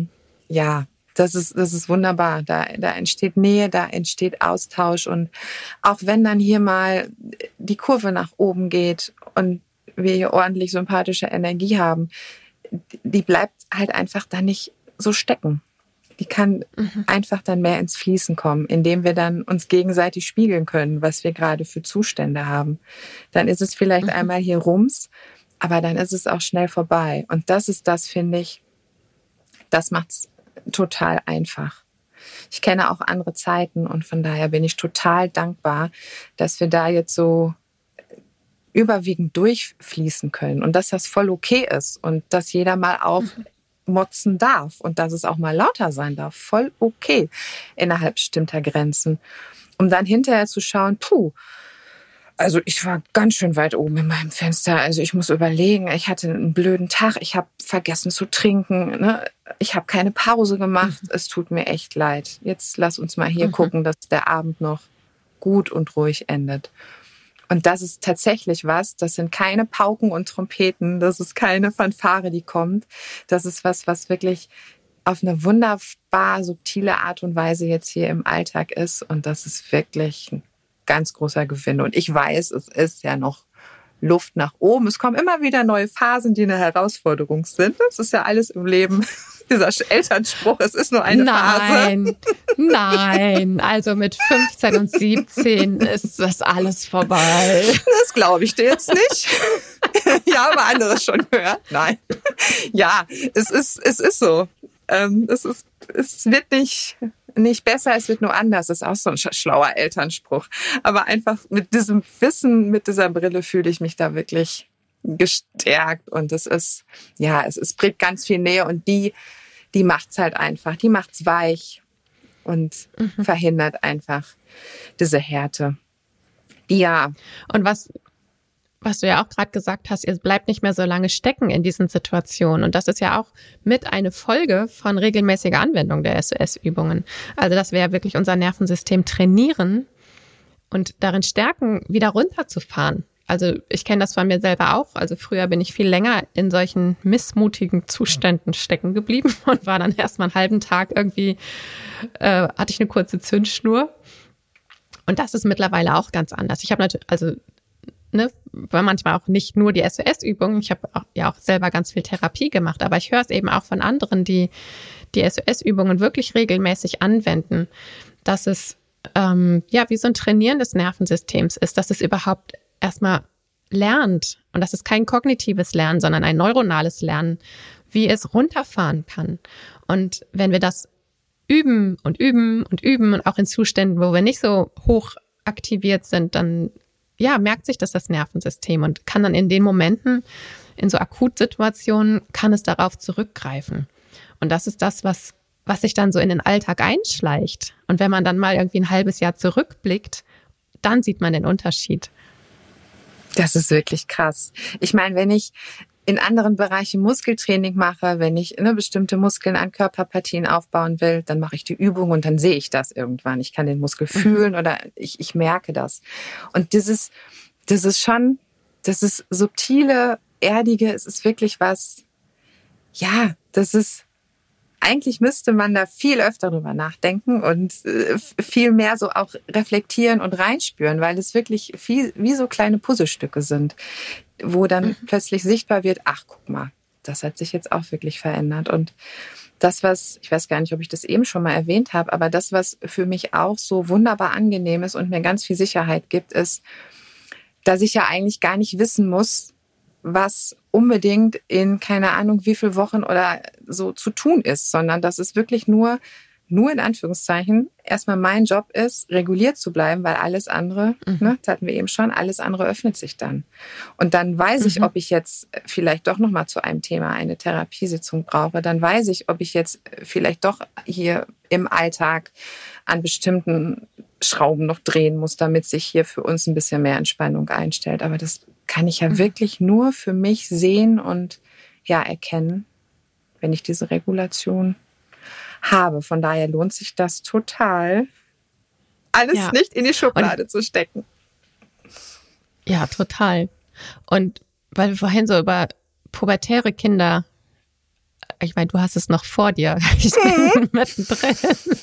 B: das ist wunderbar. Da entsteht Nähe, da entsteht Austausch. Und auch wenn dann hier mal die Kurve nach oben geht und wir hier ordentlich sympathische Energie haben, die bleibt halt einfach dann nicht so stecken. Die kann einfach dann mehr ins Fließen kommen, indem wir dann uns gegenseitig spiegeln können, was wir gerade für Zustände haben. Dann ist es vielleicht einmal hier rums, aber dann ist es auch schnell vorbei. Und das ist das, finde ich, das macht's total einfach. Ich kenne auch andere Zeiten und von daher bin ich total dankbar, dass wir da jetzt so überwiegend durchfließen können und dass das voll okay ist und dass jeder mal auch motzen darf und dass es auch mal lauter sein darf. Voll okay innerhalb bestimmter Grenzen. Um dann hinterher zu schauen, also ich war ganz schön weit oben in meinem Fenster. Also ich muss überlegen, ich hatte einen blöden Tag, ich habe vergessen zu trinken, ne? Ich habe keine Pause gemacht, es tut mir echt leid. Jetzt lass uns mal hier gucken, dass der Abend noch gut und ruhig endet. Und das ist tatsächlich was, das sind keine Pauken und Trompeten, das ist keine Fanfare, die kommt. Das ist was wirklich auf eine wunderbar subtile Art und Weise jetzt hier im Alltag ist. Und das ist wirklich ein ganz großer Gewinn. Und ich weiß, es ist ja noch Luft nach oben. Es kommen immer wieder neue Phasen, die eine Herausforderung sind. Das ist ja alles im Leben. Dieser Elternspruch, es ist nur eine Phase.
A: Nein, also mit 15 und 17 ist das alles vorbei.
B: Das glaube ich dir jetzt nicht. Ja, aber anderes schon gehört. Nein. Ja, es ist so. Es wird nicht besser, es wird nur anders. Das ist auch so ein schlauer Elternspruch. Aber einfach mit diesem Wissen, mit dieser Brille fühle ich mich da wirklich gestärkt. Und es bringt ganz viel Nähe und die macht's halt einfach. Die macht's weich und verhindert einfach diese Härte. Ja.
A: Und was du ja auch gerade gesagt hast, ihr bleibt nicht mehr so lange stecken in diesen Situationen. Und das ist ja auch mit eine Folge von regelmäßiger Anwendung der SOS-Übungen. Also, dass wir ja wirklich unser Nervensystem trainieren und darin stärken, wieder runterzufahren. Also ich kenne das von mir selber auch. Also früher bin ich viel länger in solchen missmutigen Zuständen stecken geblieben und war dann erst mal einen halben Tag irgendwie, hatte ich eine kurze Zündschnur. Und das ist mittlerweile auch ganz anders. Ich habe natürlich, weil manchmal auch nicht nur die SOS-Übungen, ich habe ja auch selber ganz viel Therapie gemacht, aber ich höre es eben auch von anderen, die SOS-Übungen wirklich regelmäßig anwenden, dass es wie so ein Trainieren des Nervensystems ist, dass es überhaupt erstmal lernt und das ist kein kognitives Lernen, sondern ein neuronales Lernen, wie es runterfahren kann. Und wenn wir das üben und üben und üben und auch in Zuständen, wo wir nicht so hoch aktiviert sind, dann merkt sich das Nervensystem und kann dann in den Momenten, in so Akutsituationen, kann es darauf zurückgreifen. Und das ist das, was sich dann so in den Alltag einschleicht. Und wenn man dann mal irgendwie ein halbes Jahr zurückblickt, dann sieht man den Unterschied.
B: Das ist wirklich krass. Ich meine, wenn ich in anderen Bereichen Muskeltraining mache, wenn ich bestimmte Muskeln an Körperpartien aufbauen will, dann mache ich die Übung und dann sehe ich das irgendwann. Ich kann den Muskel fühlen oder ich merke das. Und das ist subtile, erdige, es ist wirklich was, eigentlich müsste man da viel öfter drüber nachdenken und viel mehr so auch reflektieren und reinspüren, weil es wirklich viel wie so kleine Puzzlestücke sind, wo dann plötzlich sichtbar wird, ach, guck mal, das hat sich jetzt auch wirklich verändert. Und das, ich weiß gar nicht, ob ich das eben schon mal erwähnt habe, aber das, was für mich auch so wunderbar angenehm ist und mir ganz viel Sicherheit gibt, ist, dass ich ja eigentlich gar nicht wissen muss, was unbedingt in keine Ahnung wie viele Wochen oder so zu tun ist, sondern dass es wirklich nur in Anführungszeichen erstmal mein Job ist, reguliert zu bleiben, weil alles andere, das hatten wir eben schon, alles andere öffnet sich dann. Und dann weiß ich, ob ich jetzt vielleicht doch nochmal zu einem Thema eine Therapiesitzung brauche. Dann weiß ich, ob ich jetzt vielleicht doch hier im Alltag an bestimmten Schrauben noch drehen muss, damit sich hier für uns ein bisschen mehr Entspannung einstellt. Aber das kann ich ja wirklich nur für mich sehen und erkennen, wenn ich diese Regulation habe. Von daher lohnt sich das total, alles nicht in die Schublade zu stecken.
A: Ja, total. Und weil wir vorhin so über pubertäre Kinder, ich meine, du hast es noch vor dir, ich bin mittendrin.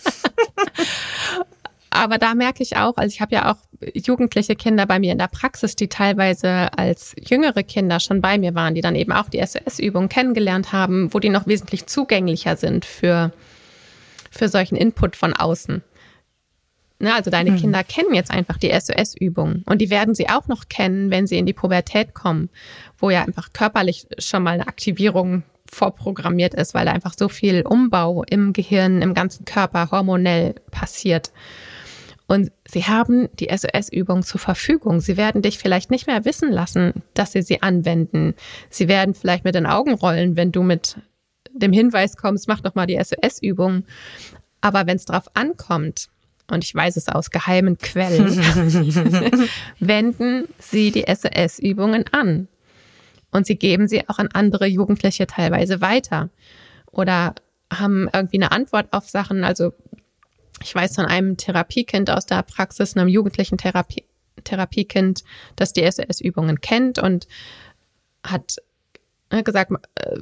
A: Aber da merke ich auch, also ich habe ja auch jugendliche Kinder bei mir in der Praxis, die teilweise als jüngere Kinder schon bei mir waren, die dann eben auch die SOS-Übungen kennengelernt haben, wo die noch wesentlich zugänglicher sind für solchen Input von außen. Also deine Kinder kennen jetzt einfach die SOS-Übungen und die werden sie auch noch kennen, wenn sie in die Pubertät kommen, wo ja einfach körperlich schon mal eine Aktivierung vorprogrammiert ist, weil da einfach so viel Umbau im Gehirn, im ganzen Körper hormonell passiert. Und sie haben die SOS-Übung zur Verfügung. Sie werden dich vielleicht nicht mehr wissen lassen, dass sie anwenden. Sie werden vielleicht mit den Augen rollen, wenn du mit dem Hinweis kommst, mach doch mal die SOS-Übung. Aber wenn es drauf ankommt, und ich weiß es aus geheimen Quellen, wenden sie die SOS-Übungen an. Und sie geben sie auch an andere Jugendliche teilweise weiter. Oder haben irgendwie eine Antwort auf Sachen. Also ich weiß von einem Therapiekind aus der Praxis, einem jugendlichen Therapiekind, das die SOS-Übungen kennt und hat gesagt,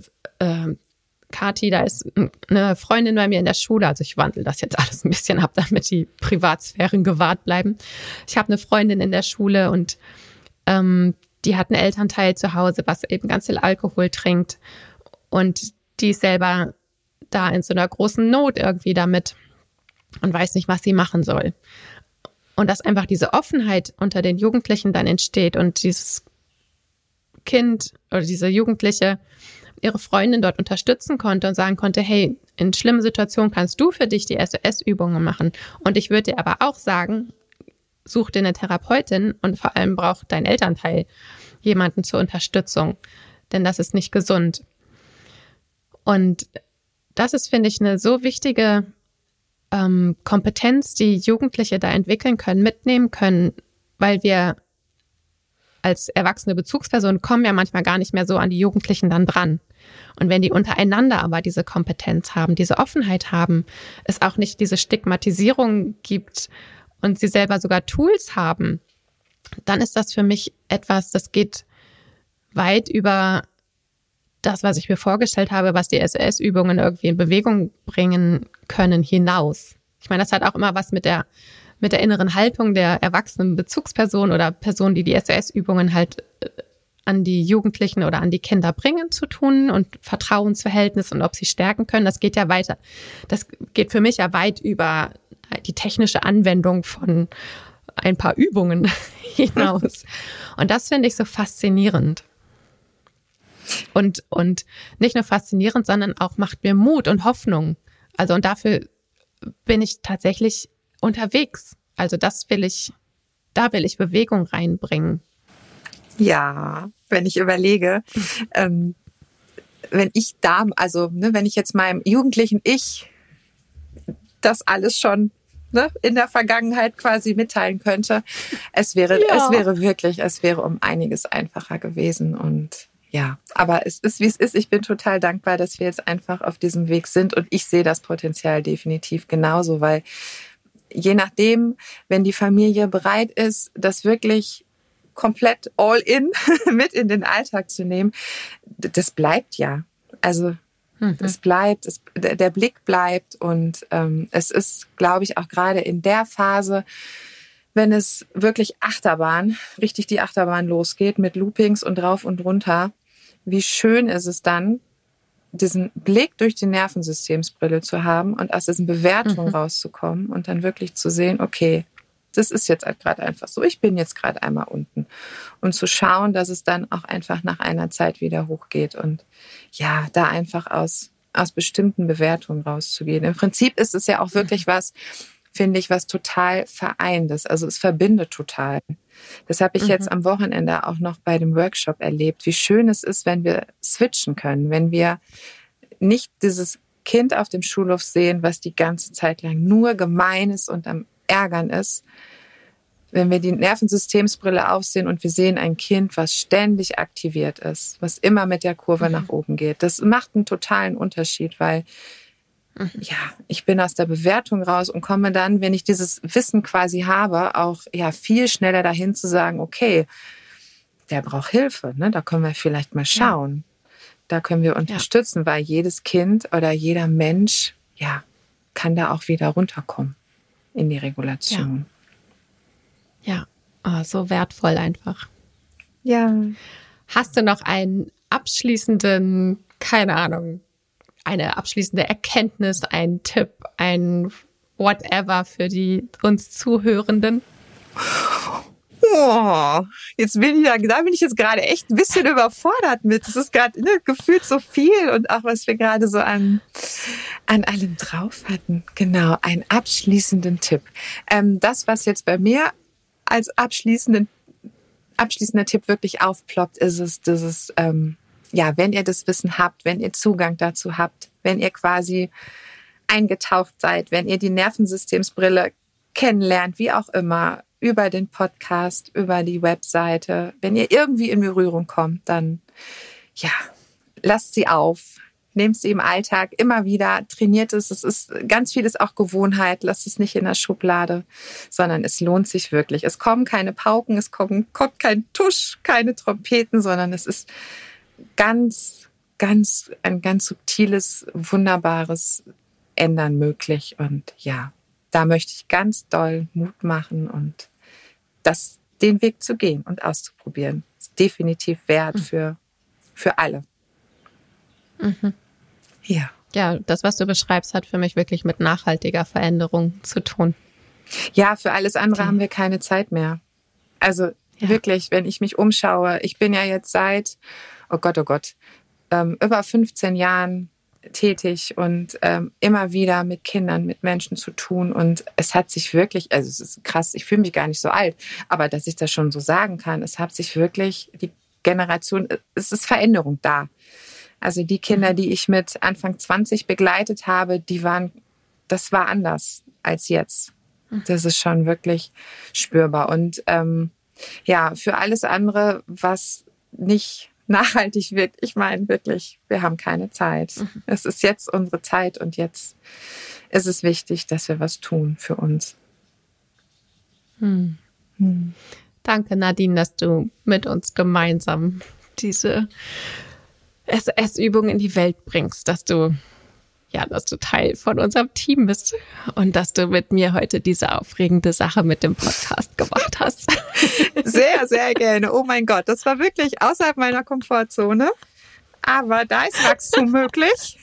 A: Kathi, da ist eine Freundin bei mir in der Schule, also ich wandle das jetzt alles ein bisschen ab, damit die Privatsphären gewahrt bleiben. Ich habe eine Freundin in der Schule und die hat einen Elternteil zu Hause, was eben ganz viel Alkohol trinkt und die ist selber da in so einer großen Not irgendwie damit und weiß nicht, was sie machen soll. Und dass einfach diese Offenheit unter den Jugendlichen dann entsteht und dieses Kind oder diese Jugendliche ihre Freundin dort unterstützen konnte und sagen konnte, hey, in schlimmen Situationen kannst du für dich die SOS-Übungen machen. Und ich würde dir aber auch sagen, such dir eine Therapeutin und vor allem braucht dein Elternteil jemanden zur Unterstützung, denn das ist nicht gesund. Und das ist, finde ich, eine so wichtige Kompetenz, die Jugendliche da entwickeln können, mitnehmen können, weil wir als erwachsene Bezugspersonen kommen ja manchmal gar nicht mehr so an die Jugendlichen dann dran. Und wenn die untereinander aber diese Kompetenz haben, diese Offenheit haben, es auch nicht diese Stigmatisierung gibt und sie selber sogar Tools haben, dann ist das für mich etwas, das geht weit über das, was ich mir vorgestellt habe, was die SOS-Übungen irgendwie in Bewegung bringen können, hinaus. Ich meine, das hat auch immer was mit der inneren Haltung der erwachsenen Bezugsperson oder Person, die die SOS-Übungen halt an die Jugendlichen oder an die Kinder bringen, zu tun und Vertrauensverhältnis und ob sie stärken können. Das geht ja weiter. Das geht für mich ja weit über die technische Anwendung von ein paar Übungen hinaus. Und das finde ich so faszinierend. Und nicht nur faszinierend, sondern auch macht mir Mut und Hoffnung. Also und dafür bin ich tatsächlich unterwegs. Also da will ich Bewegung reinbringen.
B: Ja, wenn ich überlege, wenn ich jetzt meinem jugendlichen Ich das alles schon in der Vergangenheit quasi mitteilen könnte, es wäre um einiges einfacher gewesen. Und ja, aber es ist, wie es ist. Ich bin total dankbar, dass wir jetzt einfach auf diesem Weg sind, und ich sehe das Potenzial definitiv genauso, weil je nachdem, wenn die Familie bereit ist, das wirklich komplett all in mit in den Alltag zu nehmen, das bleibt ja. Also es bleibt, der Blick bleibt, und es ist, glaube ich, auch gerade in der Phase, wenn es wirklich richtig die Achterbahn losgeht mit Loopings und rauf und runter, wie schön ist es dann, diesen Blick durch die Nervensystemsbrille zu haben und aus diesen Bewertungen rauszukommen und dann wirklich zu sehen, okay, das ist jetzt halt gerade einfach so, ich bin jetzt gerade einmal unten, und zu schauen, dass es dann auch einfach nach einer Zeit wieder hochgeht und ja, da einfach aus bestimmten Bewertungen rauszugehen. Im Prinzip ist es ja auch wirklich was, finde ich, was total Vereinendes, also es verbindet total. Das habe ich jetzt am Wochenende auch noch bei dem Workshop erlebt, wie schön es ist, wenn wir switchen können, wenn wir nicht dieses Kind auf dem Schulhof sehen, was die ganze Zeit lang nur gemein ist und am Ärgern ist, wenn wir die Nervensystemsbrille aufsehen und wir sehen ein Kind, was ständig aktiviert ist, was immer mit der Kurve nach oben geht. Das macht einen totalen Unterschied, weil ja, ich bin aus der Bewertung raus und komme dann, wenn ich dieses Wissen quasi habe, auch ja viel schneller dahin zu sagen, okay, der braucht Hilfe, ne? Da können wir vielleicht mal schauen. Ja. Da können wir unterstützen, weil jedes Kind oder jeder Mensch, ja, kann da auch wieder runterkommen in die Regulation.
A: Ja, so wertvoll einfach.
B: Ja.
A: Hast du noch einen abschließenden, keine Ahnung, eine abschließende Erkenntnis, einen Tipp, ein whatever für die uns Zuhörenden?
B: Oh, da bin ich jetzt gerade echt ein bisschen überfordert mit. Es ist gerade gefühlt so viel, und auch was wir gerade so an allem drauf hatten. Genau, einen abschließenden Tipp. Das, was jetzt bei mir als abschließender Tipp wirklich aufploppt, ist es dieses, wenn ihr das Wissen habt, wenn ihr Zugang dazu habt, wenn ihr quasi eingetaucht seid, wenn ihr die Nervensystemsbrille kennenlernt, wie auch immer, über den Podcast, über die Webseite, wenn ihr irgendwie in Berührung kommt, dann lasst sie auf, nehmt sie im Alltag immer wieder, trainiert es. Es ist ganz vieles auch Gewohnheit, lasst es nicht in der Schublade, sondern es lohnt sich wirklich. Es kommen keine Pauken, es kommt kein Tusch, keine Trompeten, sondern es ist ein ganz subtiles, wunderbares Ändern möglich. Und ja, da möchte ich ganz doll Mut machen und den Weg zu gehen und auszuprobieren. Ist definitiv wert für alle. Ja.
A: Ja, das, was du beschreibst, hat für mich wirklich mit nachhaltiger Veränderung zu tun.
B: Ja, für alles andere haben wir keine Zeit mehr. Also wirklich, wenn ich mich umschaue, ich bin ja jetzt seit, oh Gott, über 15 Jahren tätig und immer wieder mit Kindern, mit Menschen zu tun. Und es hat sich wirklich, also es ist krass, ich fühle mich gar nicht so alt, aber dass ich das schon so sagen kann, es hat sich wirklich die Generation, es ist Veränderung da. Also die Kinder, die ich mit Anfang 20 begleitet habe, das war anders als jetzt. Das ist schon wirklich spürbar. Und für alles andere, was nicht nachhaltig wirkt, ich meine wirklich, wir haben keine Zeit. Es ist jetzt unsere Zeit, und jetzt ist es wichtig, dass wir was tun für uns.
A: Danke, Nadine, dass du mit uns gemeinsam diese SS-Übung in die Welt bringst, dass du Teil von unserem Team bist und dass du mit mir heute diese aufregende Sache mit dem Podcast gemacht hast.
B: Sehr, sehr gerne. Oh mein Gott, das war wirklich außerhalb meiner Komfortzone. Aber da ist Wachstum möglich.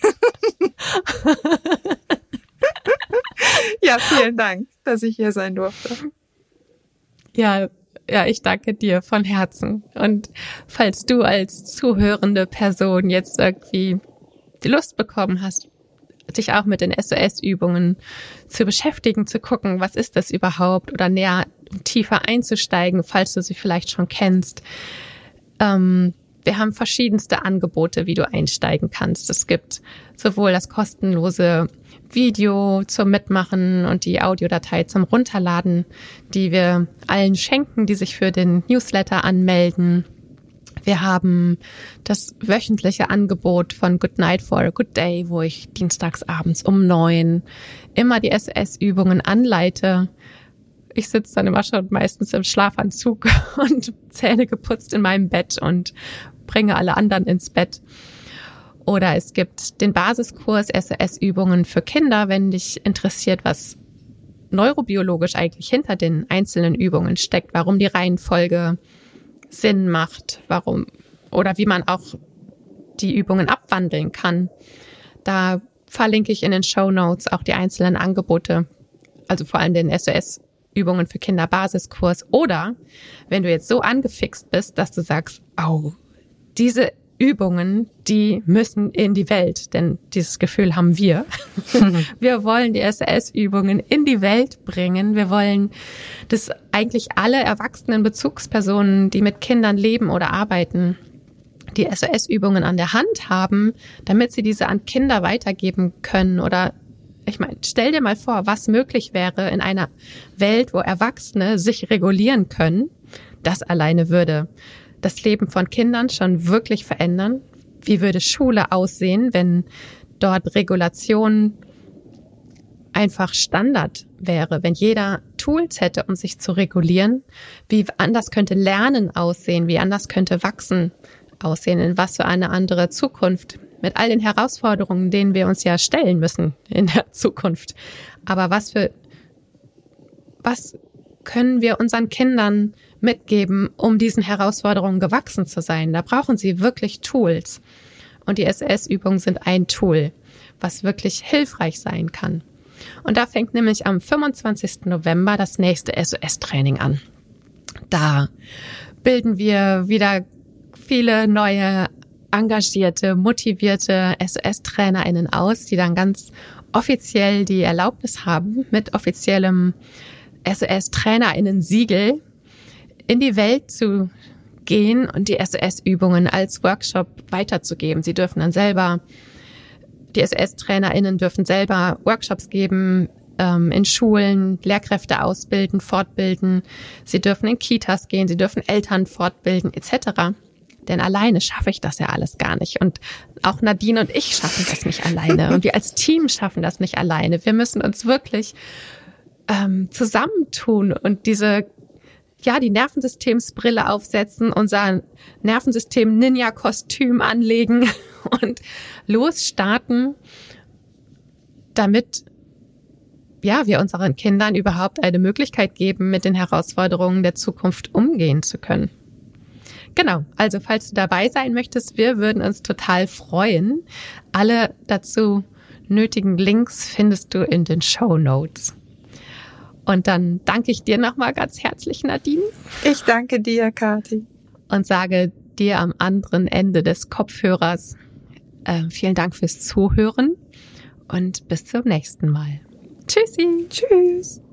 B: Ja, vielen Dank, dass ich hier sein durfte.
A: Ja, ich danke dir von Herzen. Und falls du als zuhörende Person jetzt irgendwie die Lust bekommen hast, dich auch mit den SOS-Übungen zu beschäftigen, zu gucken, was ist das überhaupt oder näher, tiefer einzusteigen, falls du sie vielleicht schon kennst. Wir haben verschiedenste Angebote, wie du einsteigen kannst. Es gibt sowohl das kostenlose Video zum Mitmachen und die Audiodatei zum Runterladen, die wir allen schenken, die sich für den Newsletter anmelden. Wir haben das wöchentliche Angebot von Good Night for a Good Day, wo ich dienstags abends um 9 immer die SOS-Übungen anleite. Ich sitze dann immer schon meistens im Schlafanzug und Zähne geputzt in meinem Bett und bringe alle anderen ins Bett. Oder es gibt den Basiskurs SOS-Übungen für Kinder, wenn dich interessiert, was neurobiologisch eigentlich hinter den einzelnen Übungen steckt, warum die Reihenfolge Sinn macht, warum oder wie man auch die Übungen abwandeln kann. Da verlinke ich in den Shownotes auch die einzelnen Angebote, also vor allem den SOS-Übungen für Kinder Basiskurs. Oder wenn du jetzt so angefixt bist, dass du sagst, oh, diese Übungen, die müssen in die Welt, denn dieses Gefühl haben wir. Wir wollen die SOS-Übungen in die Welt bringen. Wir wollen, dass eigentlich alle erwachsenen Bezugspersonen, die mit Kindern leben oder arbeiten, die SOS-Übungen an der Hand haben, damit sie diese an Kinder weitergeben können. Oder ich meine, stell dir mal vor, was möglich wäre in einer Welt, wo Erwachsene sich regulieren können. Das alleine würde das Leben von Kindern schon wirklich verändern? Wie würde Schule aussehen, wenn dort Regulation einfach Standard wäre, wenn jeder Tools hätte, um sich zu regulieren? Wie anders könnte Lernen aussehen? Wie anders könnte Wachsen aussehen? In was für eine andere Zukunft? Mit all den Herausforderungen, denen wir uns ja stellen müssen in der Zukunft. Aber was können wir unseren Kindern mitgeben, um diesen Herausforderungen gewachsen zu sein? Da brauchen sie wirklich Tools. Und die SOS-Übungen sind ein Tool, was wirklich hilfreich sein kann. Und da fängt nämlich am 25. November das nächste SOS-Training an. Da bilden wir wieder viele neue, engagierte, motivierte SOS-TrainerInnen aus, die dann ganz offiziell die Erlaubnis haben, mit offiziellem SOS-TrainerInnen-Siegel in die Welt zu gehen und die SOS-Übungen als Workshop weiterzugeben. Sie dürfen dann selber, die SOS-TrainerInnen dürfen selber Workshops geben, in Schulen, Lehrkräfte ausbilden, fortbilden. Sie dürfen in Kitas gehen, sie dürfen Eltern fortbilden, etc. Denn alleine schaffe ich das ja alles gar nicht. Und auch Nadine und ich schaffen das nicht alleine. Und wir als Team schaffen das nicht alleine. Wir müssen uns wirklich zusammentun und die Nervensystemsbrille aufsetzen, unser Nervensystem-Ninja-Kostüm anlegen und losstarten, damit wir unseren Kindern überhaupt eine Möglichkeit geben, mit den Herausforderungen der Zukunft umgehen zu können. Genau, also falls du dabei sein möchtest, wir würden uns total freuen. Alle dazu nötigen Links findest du in den Shownotes. Und dann danke ich dir nochmal ganz herzlich, Nadine.
B: Ich danke dir, Kathi.
A: Und sage dir am anderen Ende des Kopfhörers vielen Dank fürs Zuhören und bis zum nächsten Mal. Tschüssi.
B: Tschüss.